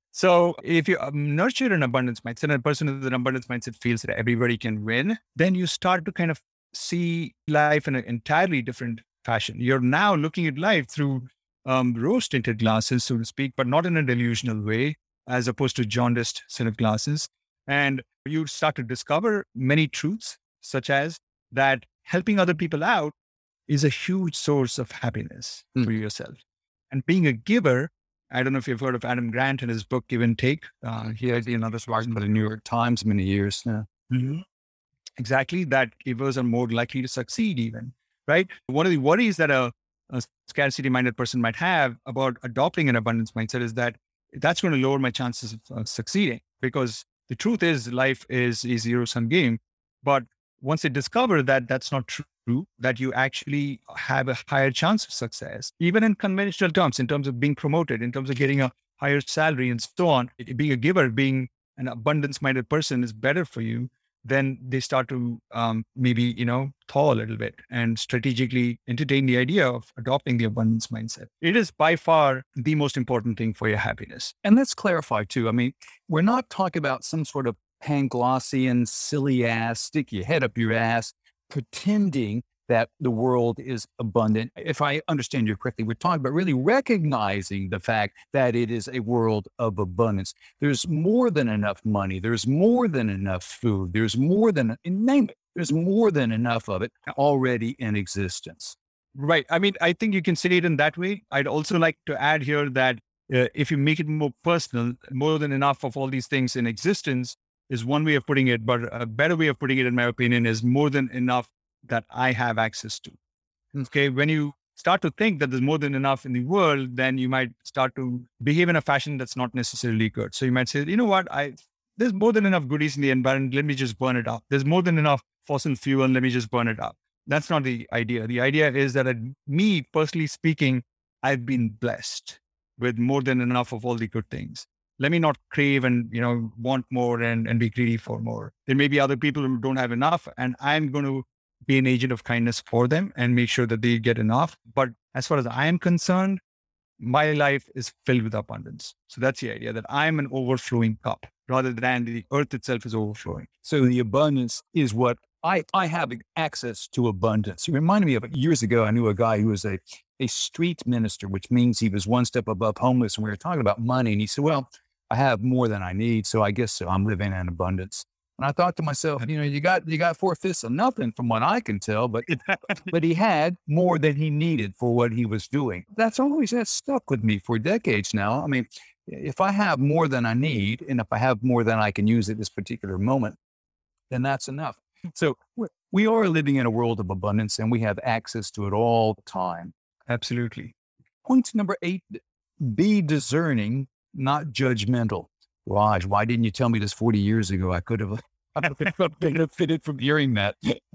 So if you um, nurture an abundance mindset, and a person with an abundance mindset feels that everybody can win, then you start to kind of see life in an entirely different fashion. You're now looking at life through um, rose-tinted glasses, so to speak, but not in a delusional way, as opposed to jaundiced set of glasses. And you start to discover many truths, such as that helping other people out is a huge source of happiness mm. for yourself. And being a giver, I don't know if you've heard of Adam Grant and his book, Give and Take. Uh, he had another article by the New York Times many years. Yeah. Mm-hmm. Exactly. That givers are more likely to succeed even, right? One of the worries that a, a scarcity-minded person might have about adopting an abundance mindset is that that's going to lower my chances of uh, succeeding, because the truth is life is a zero-sum game. But once they discover that that's not true, that you actually have a higher chance of success, even in conventional terms, in terms of being promoted, in terms of getting a higher salary and so on, being a giver, being an abundance-minded person is better for you, then they start to um, maybe, you know, thaw a little bit and strategically entertain the idea of adopting the abundance mindset. It is by far the most important thing for your happiness. And let's clarify too. I mean, we're not talking about some sort of Panglossian, silly ass, stick your head up your ass, pretending that the world is abundant. If I understand you correctly, we're talking about really recognizing the fact that it is a world of abundance. There's more than enough money. There's more than enough food. There's more than, name it, there's more than enough of it already in existence. Right. I mean, I think you can say it in that way. I'd also like to add here that uh, if you make it more personal, more than enough of all these things in existence is one way of putting it, but a better way of putting it, in my opinion, is more than enough that I have access to. Okay. When you start to think that there's more than enough in the world, then you might start to behave in a fashion that's not necessarily good. So you might say, you know what, I, there's more than enough goodies in the environment. Let me just burn it up. There's more than enough fossil fuel. Let me just burn it up. That's not the idea. The idea is that uh, me personally speaking, I've been blessed with more than enough of all the good things. Let me not crave and, you know, want more and, and be greedy for more. There may be other people who don't have enough, and I'm going to be an agent of kindness for them and make sure that they get enough. But as far as I am concerned, my life is filled with abundance. So that's the idea, that I'm an overflowing cup rather than the earth itself is overflowing. So the abundance is what I, I have access to abundance. It reminded me of years ago, I knew a guy who was a, a street minister, which means he was one step above homeless. And we were talking about money. And he said, well, I have more than I need. So I guess I'm living in abundance. And I thought to myself, you know, you got, you got four fifths of nothing from what I can tell, but, but he had more than he needed for what he was doing. That's always, that's stuck with me for decades now. I mean, if I have more than I need, and if I have more than I can use at this particular moment, then that's enough. So we are living in a world of abundance, and we have access to it all the time. Absolutely. Point number eight, be discerning, not judgmental. Raj, why didn't you tell me this forty years ago? I could have, I could have benefited from hearing that.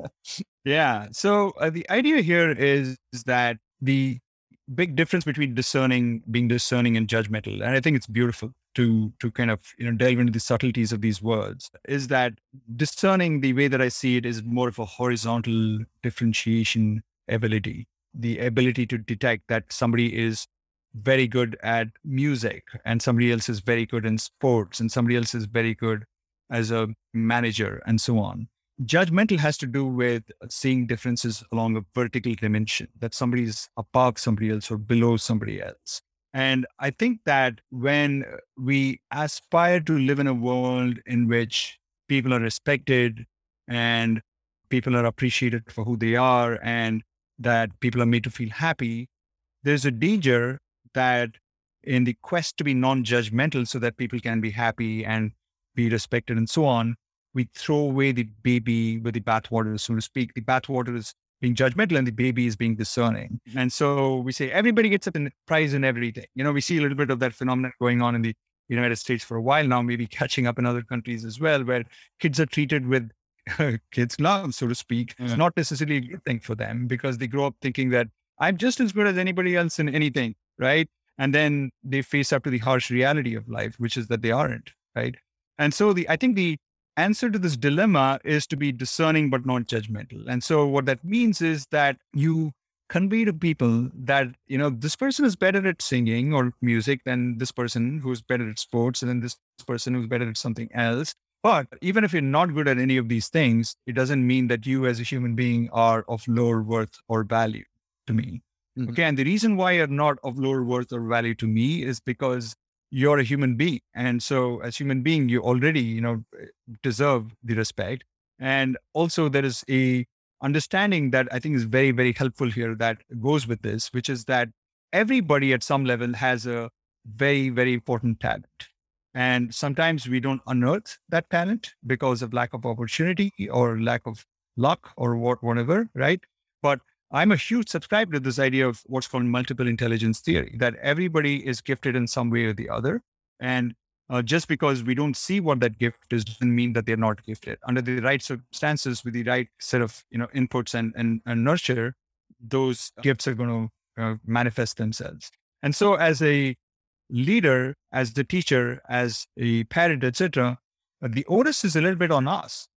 Yeah. So uh, the idea here is, is that the big difference between discerning, being discerning and judgmental, and I think it's beautiful to to kind of, you know, delve into the subtleties of these words, is that discerning, the way that I see it, is more of a horizontal differentiation ability, the ability to detect that somebody is very good at music and somebody else is very good in sports and somebody else is very good as a manager and so on. Judgmental has to do with seeing differences along a vertical dimension, that somebody is above somebody else or below somebody else. And I think that when we aspire to live in a world in which people are respected and people are appreciated for who they are and that people are made to feel happy, there's a danger that in the quest to be non-judgmental so that people can be happy and be respected and so on, we throw away the baby with the bathwater, so to speak. The bathwater is being judgmental and the baby is being discerning. And so we say everybody gets a prize in everything. You know, we see a little bit of that phenomenon going on in the United States for a while now, maybe catching up in other countries as well, where kids are treated with kids' gloves, so to speak. Yeah. It's not necessarily a good thing for them because they grow up thinking that I'm just as good as anybody else in anything, right? And then they face up to the harsh reality of life, which is that they aren't, right? And so the I think the answer to this dilemma is to be discerning but not judgmental. And so what that means is that you convey to people that, you know, this person is better at singing or music than this person who's better at sports and then this person who's better at something else. But even if you're not good at any of these things, it doesn't mean that you as a human being are of lower worth or value to me. Mm-hmm. Okay. And the reason why you're not of lower worth or value to me is because you're a human being. And so as human being, you already, you know, deserve the respect. And also there is a understanding that I think is very, very helpful here that goes with this, which is that everybody at some level has a very, very important talent. And sometimes we don't unearth that talent because of lack of opportunity or lack of luck or what, whatever, right? But I'm a huge subscriber to this idea of what's called multiple intelligence theory, that everybody is gifted in some way or the other. And uh, just because we don't see what that gift is doesn't mean that they're not gifted. Under the right circumstances, with the right set of, you know, inputs and, and, and nurture, those gifts are going to uh, manifest themselves. And so as a leader, as the teacher, as a parent, et cetera, uh, the onus is a little bit on us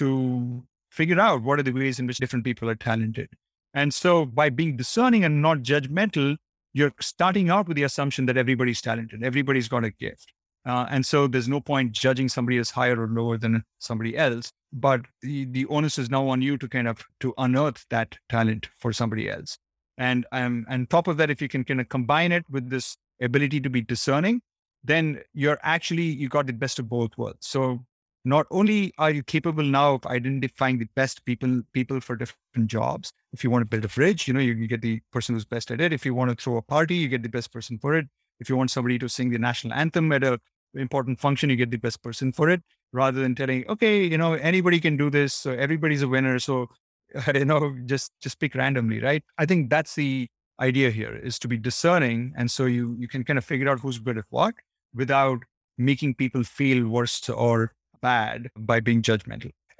to figure out what are the ways in which different people are talented. And so by being discerning and not judgmental, you're starting out with the assumption that everybody's talented, everybody's got a gift. Uh, and so there's no point judging somebody as higher or lower than somebody else, but the, the onus is now on you to kind of, to unearth that talent for somebody else. And um, and top of that, if you can kind of combine it with this ability to be discerning, then you're actually, you got the best of both worlds. So not only are you capable now of identifying the best people people for different jobs. If you want to build a fridge, you know, you, you get the person who's best at it. If you want to throw a party, you get the best person for it. If you want somebody to sing the national anthem at a important function, you get the best person for it, rather than telling, okay, you know, anybody can do this. So everybody's a winner. So, you know, just, just pick randomly, right? I think that's the idea here, is to be discerning. And so you, you can kind of figure out who's good at what without making people feel worse or bad by being judgmental.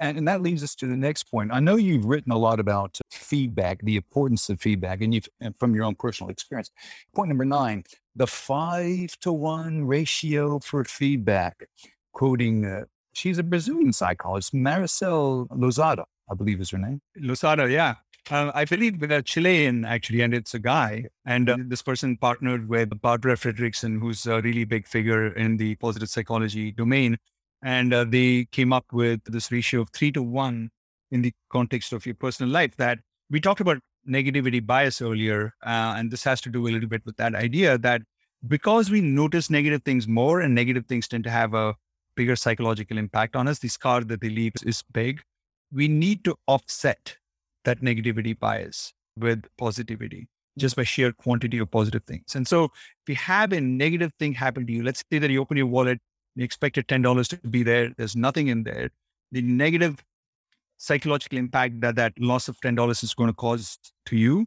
And, and that leads us to the next point. I know you've written a lot about feedback, the importance of feedback, and you've and from your own personal experience. Point number nine, the five to one ratio for feedback. Quoting, uh, she's a Brazilian psychologist, Maricel Lozada, I believe is her name. Losada, yeah. Uh, I believe with a Chilean actually, and it's a guy. And uh, this person partnered with Barbara Fredrickson, who's a really big figure in the positive psychology domain. And uh, they came up with this ratio of three to one in the context of your personal life. That we talked about negativity bias earlier. Uh, and this has to do a little bit with that idea that because we notice negative things more and negative things tend to have a bigger psychological impact on us, the scar that they leave is big. We need to offset that negativity bias with positivity just by sheer quantity of positive things. And so if you have a negative thing happen to you, let's say that you open your wallet, you expected ten dollars to be there, there's nothing in there. The negative psychological impact that that loss of ten dollars is going to cause to you,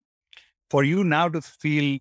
for you now to feel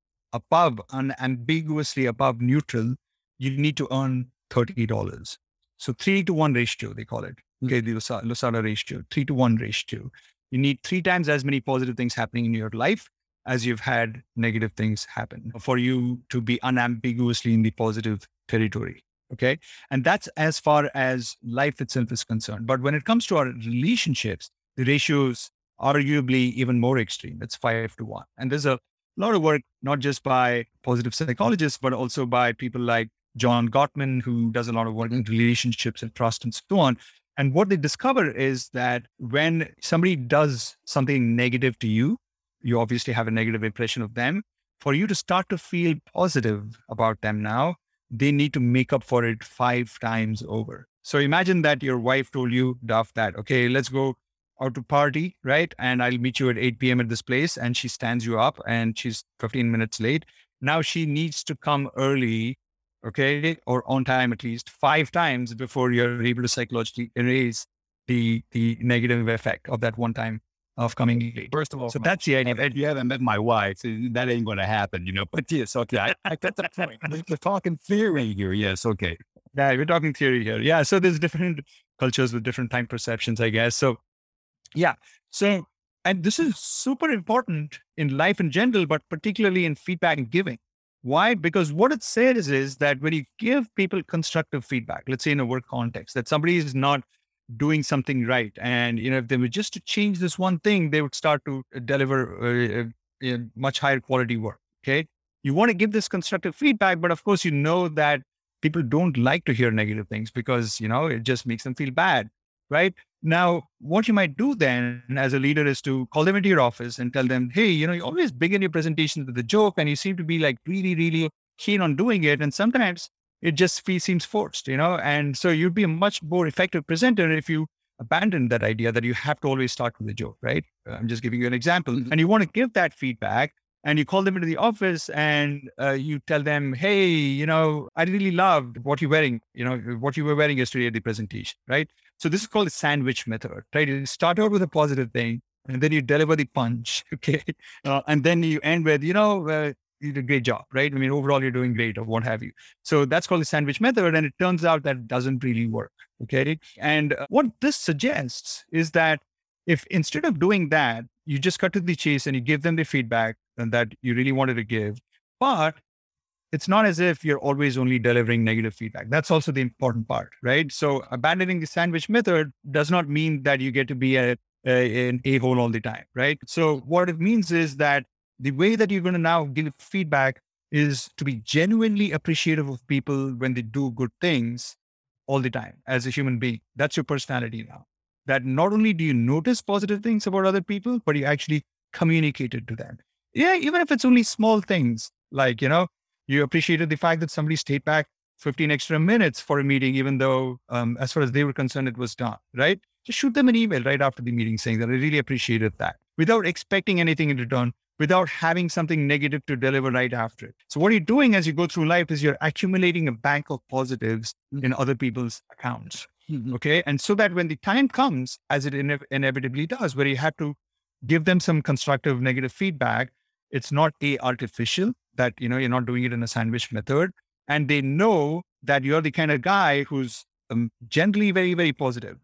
above, unambiguously above neutral, you need to earn thirty dollars. So three to one ratio, they call it. Okay, the Losada ratio, three to one ratio. You need three times as many positive things happening in your life as you've had negative things happen for you to be unambiguously in the positive territory. Okay. And that's as far as life itself is concerned. But when it comes to our relationships, the ratios arguably even more extreme. It's five to one. And there's a lot of work, not just by positive psychologists, but also by people like John Gottman, who does a lot of work in relationships and trust and so on. And what they discover is that when somebody does something negative to you, you obviously have a negative impression of them. For you to start to feel positive about them now, they need to make up for it five times over. So imagine that your wife told you, Duff, that, okay, let's go out to party, right? And I'll meet you at eight p.m. at this place. And she stands you up and she's fifteen minutes late. Now she needs to come early, okay, or on time at least five times before you're able to psychologically erase the the negative effect of that one time of coming late. First of all, so that's the idea. If you haven't met my wife, so that ain't going to happen, you know. But yes, okay, I, I get that point. We're talking theory here. Yes, okay. Yeah, we're talking theory here. Yeah, so there's different cultures with different time perceptions, I guess. So yeah, so and this is super important in life in general, but particularly in feedback and giving. Why? Because what it says is that when you give people constructive feedback, let's say in a work context, that somebody is not doing something right. And, you know, if they were just to change this one thing, they would start to deliver uh, uh, much higher quality work. Okay. You want to give this constructive feedback, but of course, you know that people don't like to hear negative things because, you know, it just makes them feel bad. Right. Now, what you might do then as a leader is to call them into your office and tell them, hey, you know, you always begin your presentations with a joke and you seem to be like really, really keen on doing it. And sometimes it just feels, seems forced, you know, and so you'd be a much more effective presenter if you abandon that idea that you have to always start with a joke, right? I'm just giving you an example. Mm-hmm. And you want to give that feedback and you call them into the office and uh, you tell them, hey, you know, I really loved what you're wearing, you know, what you were wearing yesterday at the presentation, right? So this is called the sandwich method, right? You start out with a positive thing and then you deliver the punch, okay? Uh, and then you end with, you know, uh, you did a great job, right? I mean, overall, you're doing great or what have you. So that's called the sandwich method. And it turns out that it doesn't really work, okay? And uh, what this suggests is that if instead of doing that, you just cut to the chase and you give them the feedback and that you really wanted to give, but it's not as if you're always only delivering negative feedback. That's also the important part, right? So abandoning the sandwich method does not mean that you get to be a, a, an a-hole all the time, right? So what it means is that the way that you're going to now give feedback is to be genuinely appreciative of people when they do good things all the time as a human being. That's your personality now. That not only do you notice positive things about other people, but you actually communicate it to them. Yeah, even if it's only small things, like, you know, you appreciated the fact that somebody stayed back fifteen extra minutes for a meeting, even though um, as far as they were concerned, it was done, right? Just shoot them an email right after the meeting saying that I really appreciated that without expecting anything in return, without having something negative to deliver right after it. So what you're doing as you go through life is you're accumulating a bank of positives mm-hmm. in other people's accounts. Mm-hmm. Okay. And so that when the time comes, as it ine- inevitably does, where you have to give them some constructive negative feedback, it's not a artificial, that, you know, you're not doing it in a sandwich method. And they know that you're the kind of guy who's um, generally very, very positive.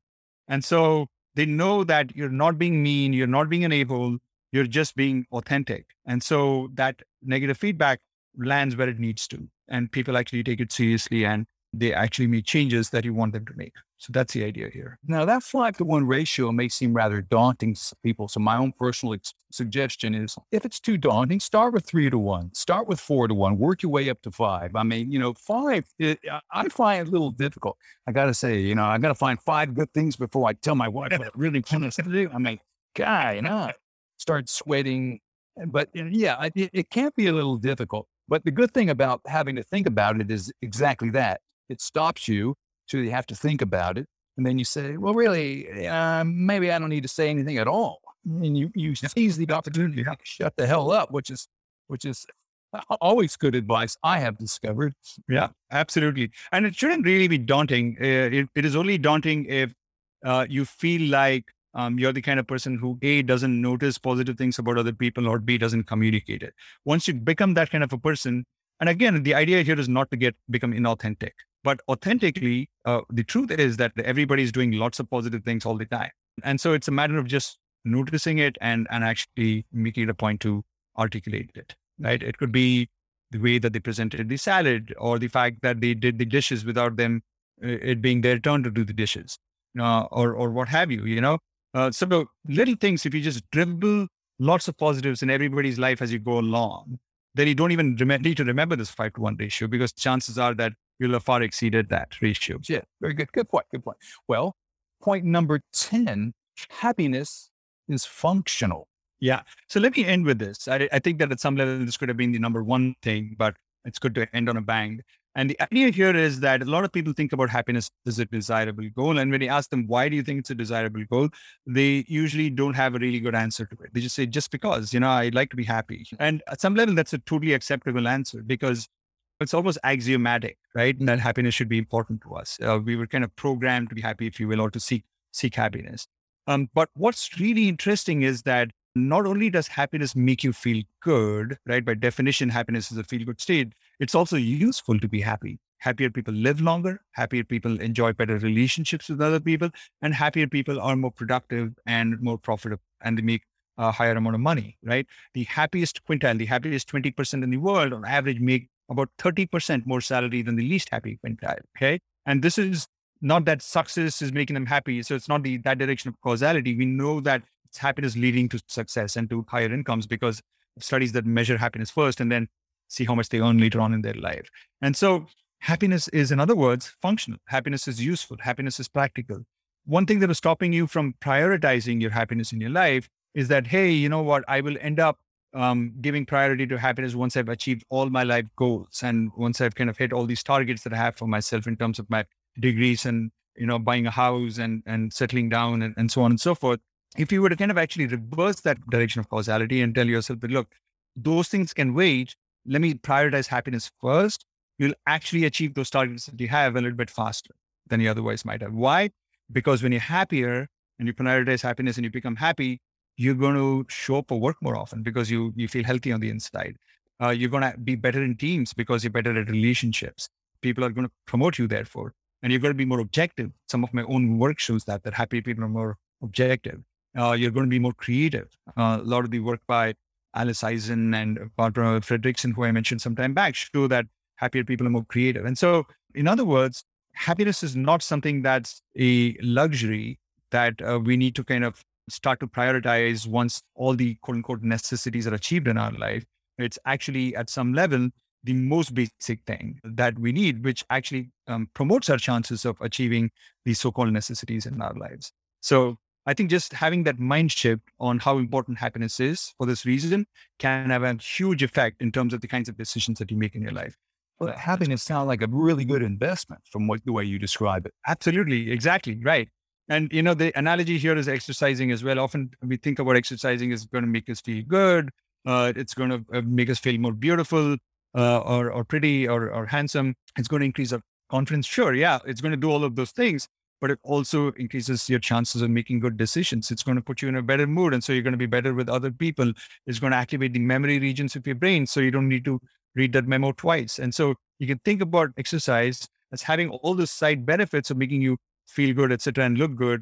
And so they know that you're not being mean, you're not being an a-hole, you're just being authentic. And so that negative feedback lands where it needs to. And people actually take it seriously and they actually make changes that you want them to make. So that's the idea here. Now, that five to one ratio may seem rather daunting to some people. So my own personal ex- suggestion is if it's too daunting, start with three to one, start with four to one, work your way up to five. I mean, you know, five, it, I find it a little difficult. I got to say, you know, I got to find five good things before I tell my wife what I really want to do. I mean, guy, you know, start sweating. But yeah, it, it can be a little difficult. But the good thing about having to think about it is exactly that. It stops you, so you have to think about it. And then you say, well, really, uh, maybe I don't need to say anything at all. And you, you seize the opportunity to shut the hell up, which is, which is always good advice I have discovered. Yeah, absolutely. And it shouldn't really be daunting. Uh, it, it is only daunting if uh, you feel like um, you're the kind of person who A, doesn't notice positive things about other people, or B, doesn't communicate it. Once you become that kind of a person, and again, the idea here is not to get become inauthentic. But authentically, uh, the truth is that everybody's doing lots of positive things all the time. And so it's a matter of just noticing it and, and actually making it a point to articulate it, right? It could be the way that they presented the salad, or the fact that they did the dishes without them, uh, it being their turn to do the dishes, uh, or, or what have you, you know? Uh, so little things, if you just dribble lots of positives in everybody's life as you go along, then you don't even rem- need to remember this five to one ratio, because chances are that you'll have far exceeded that ratio. Yeah, very good. Good point. Good point. Well, point number ten, happiness is functional. Yeah. So let me end with this. I, I think that at some level, this could have been the number one thing, but it's good to end on a bang. And the idea here is that a lot of people think about happiness as a desirable goal. And when you ask them, why do you think it's a desirable goal? They usually don't have a really good answer to it. They just say, just because, you know, I'd like to be happy. And at some level, that's a totally acceptable answer, because it's almost axiomatic, right? And that happiness should be important to us. Uh, we were kind of programmed to be happy, if you will, or to seek, seek happiness. Um, but what's really interesting is that not only does happiness make you feel good, right? By definition, happiness is a feel-good state. It's also useful to be happy. Happier people live longer. Happier people enjoy better relationships with other people. And happier people are more productive and more profitable, and they make a higher amount of money, right? The happiest quintile, the happiest twenty percent in the world on average make about thirty percent more salary than the least happy quintile, okay? And this is not that success is making them happy. So it's not the that direction of causality. We know that it's happiness leading to success and to higher incomes, because of studies that measure happiness first and then see how much they earn later on in their life. And so happiness is, in other words, functional. Happiness is useful. Happiness is practical. One thing that is stopping you from prioritizing your happiness in your life is that, hey, you know what, I will end up um, giving priority to happiness once I've achieved all my life goals. And once I've kind of hit all these targets that I have for myself in terms of my degrees and, you know, buying a house and, and settling down and, and so on and so forth. If you were to kind of actually reverse that direction of causality and tell yourself that, look, those things can wait. Let me prioritize happiness first. You'll actually achieve those targets that you have a little bit faster than you otherwise might have. Why? Because when you're happier and you prioritize happiness and you become happy, you're going to show up for work more often because you, you feel healthy on the inside. Uh, you're going to be better in teams because you're better at relationships. People are going to promote you, therefore. And you're going to be more objective. Some of my own work shows that, that happy people are more objective. Uh, you're going to be more creative. Uh, a lot of the work by Alice Eisen and Barbara Fredrickson, who I mentioned some time back, show that happier people are more creative. And so, in other words, happiness is not something that's a luxury that uh, we need to kind of start to prioritize once all the quote unquote necessities are achieved in our life. It's actually at some level the most basic thing that we need, which actually um, promotes our chances of achieving these so-called necessities in our lives. So I think just having that mind shift on how important happiness is for this reason can have a huge effect in terms of the kinds of decisions that you make in your life. Well, happiness sounds like a really good investment from what the way you describe it. Absolutely. Exactly. Right. And, you know, the analogy here is exercising as well. Often we think about exercising is going to make us feel good. Uh, it's going to uh, make us feel more beautiful uh, or, or pretty or, or handsome. It's going to increase our confidence. Sure. Yeah. It's going to do all of those things, but it also increases your chances of making good decisions. It's going to put you in a better mood. And so you're going to be better with other people. It's going to activate the memory regions of your brain. So you don't need to read that memo twice. And so you can think about exercise as having all the side benefits of making you feel good, et cetera, and look good.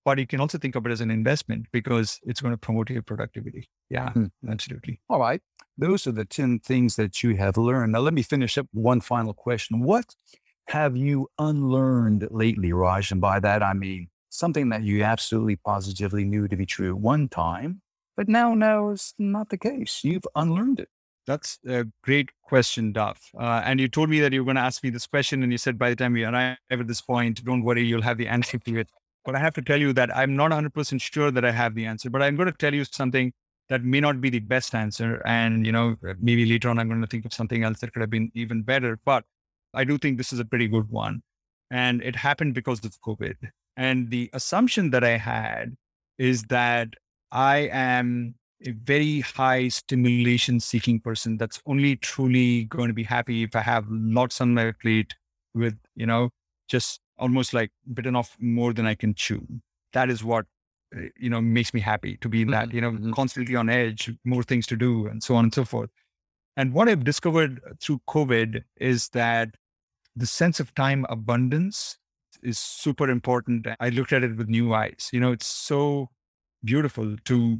but you can also think of it as an investment because it's going to promote your productivity. Yeah, mm. absolutely. All right. Those are the ten things that you have learned. Now, let me finish up with one final question. What have you unlearned lately, Raj? And by that, I mean something that you absolutely positively knew to be true one time, but now know is not the case. You've unlearned it. That's a great question, Duff. Uh, and you told me that you were going to ask me this question, and you said by the time we arrive at this point, don't worry, you'll have the answer to it. But I have to tell you that I'm not one hundred percent sure that I have the answer, but I'm going to tell you something that may not be the best answer. And, you know, maybe later on, I'm going to think of something else that could have been even better. But I do think this is a pretty good one. And it happened because of COVID. And the assumption that I had is that I am a very high stimulation seeking person that's only truly going to be happy if I have lots on my plate with, you know, just almost like bitten off more than I can chew. That is what, you know, makes me happy to be in that, you know, mm-hmm. constantly on edge, more things to do and so on and so forth. And what I've discovered through COVID is that the sense of time abundance is super important. I looked at it with new eyes. You know, it's so beautiful to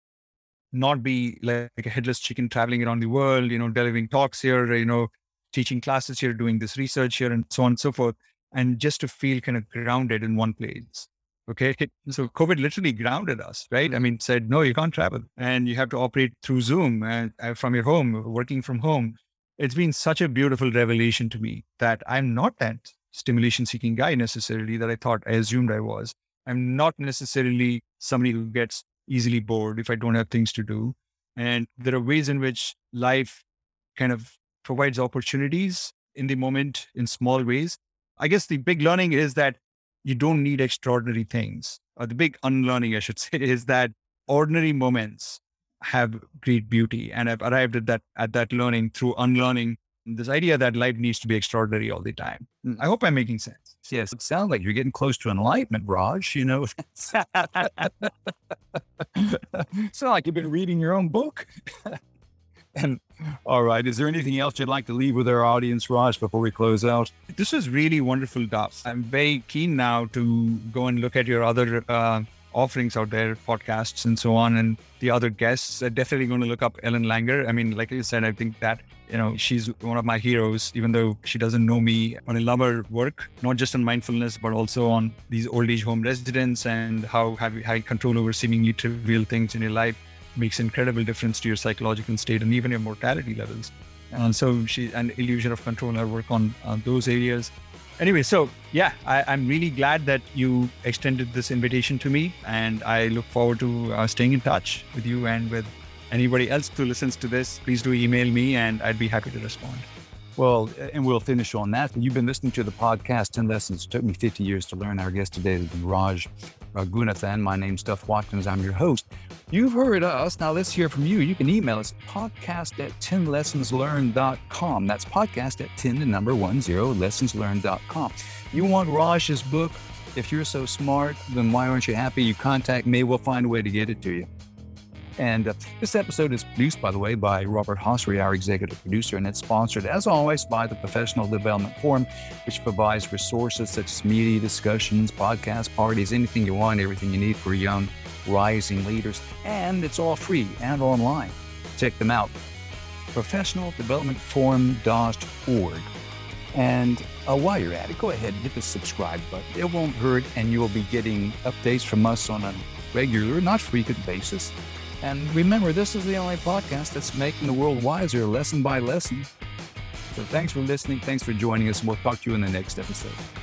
not be like a headless chicken traveling around the world, you know, delivering talks here, you know, teaching classes here, doing this research here and so on and so forth. And just to feel kind of grounded in one place. Okay. So COVID literally grounded us, right? I mean, said, no, you can't travel and you have to operate through Zoom and uh, from your home, working from home. It's been such a beautiful revelation to me that I'm not that stimulation seeking guy necessarily that I thought I assumed I was. I'm not necessarily somebody who gets easily bored if I don't have things to do. And there are ways in which life kind of provides opportunities in the moment in small ways. I guess the big learning is that you don't need extraordinary things. Or the big unlearning, I should say, is that ordinary moments have great beauty. And I've arrived at that, at that learning through unlearning this idea that life needs to be extraordinary all the time. I hope I'm making sense. Yes, it sounds like you're getting close to enlightenment, Raj. You know, it's not like you've been reading your own book. And all right, is there anything else you'd like to leave with our audience, Raj, before we close out? This was really wonderful, Duff. I'm very keen now to go and look at your other uh, offerings out there, podcasts and so on, and the other guests. I'm definitely going to look up Ellen Langer. I mean, like you said, I think that, you know, she's one of my heroes, even though she doesn't know me. I love her work, not just on mindfulness, but also on these old age home residents and how having high control over seemingly trivial things in your life makes incredible difference to your psychological state and even your mortality levels. And so she, an illusion of control, I work on, on those areas. Anyway, so yeah, I, I'm really glad that you extended this invitation to me, and I look forward to uh, staying in touch with you and with anybody else who listens to this. Please do email me and I'd be happy to respond. Well, and we'll finish on that. You've been listening to the podcast, ten Lessons. It took me fifty years to learn. Our guest today has been Raj Raghunathan. My name's Duff Watkins. I'm your host. You've heard us. Now let's hear from you. You can email us podcast at ten lessons learned dot com. That's podcast at ten, the number one zero, lessons learned dot com. You want Raj's book? If you're so smart, then why aren't you happy? You contact me. We'll find a way to get it to you. And uh, this episode is produced, by the way, by Robert Hossery, our executive producer, and it's sponsored, as always, by the Professional Development Forum, which provides resources such as media discussions, podcast parties, anything you want, everything you need for young, rising leaders. And it's all free and online. Check them out. professional development forum dot org. And uh, while you're at it, go ahead and hit the subscribe button. It won't hurt, and you will be getting updates from us on a regular, not frequent basis. And remember, this is the only podcast that's making the world wiser lesson by lesson. So thanks for listening. Thanks for joining us. And we'll talk to you in the next episode.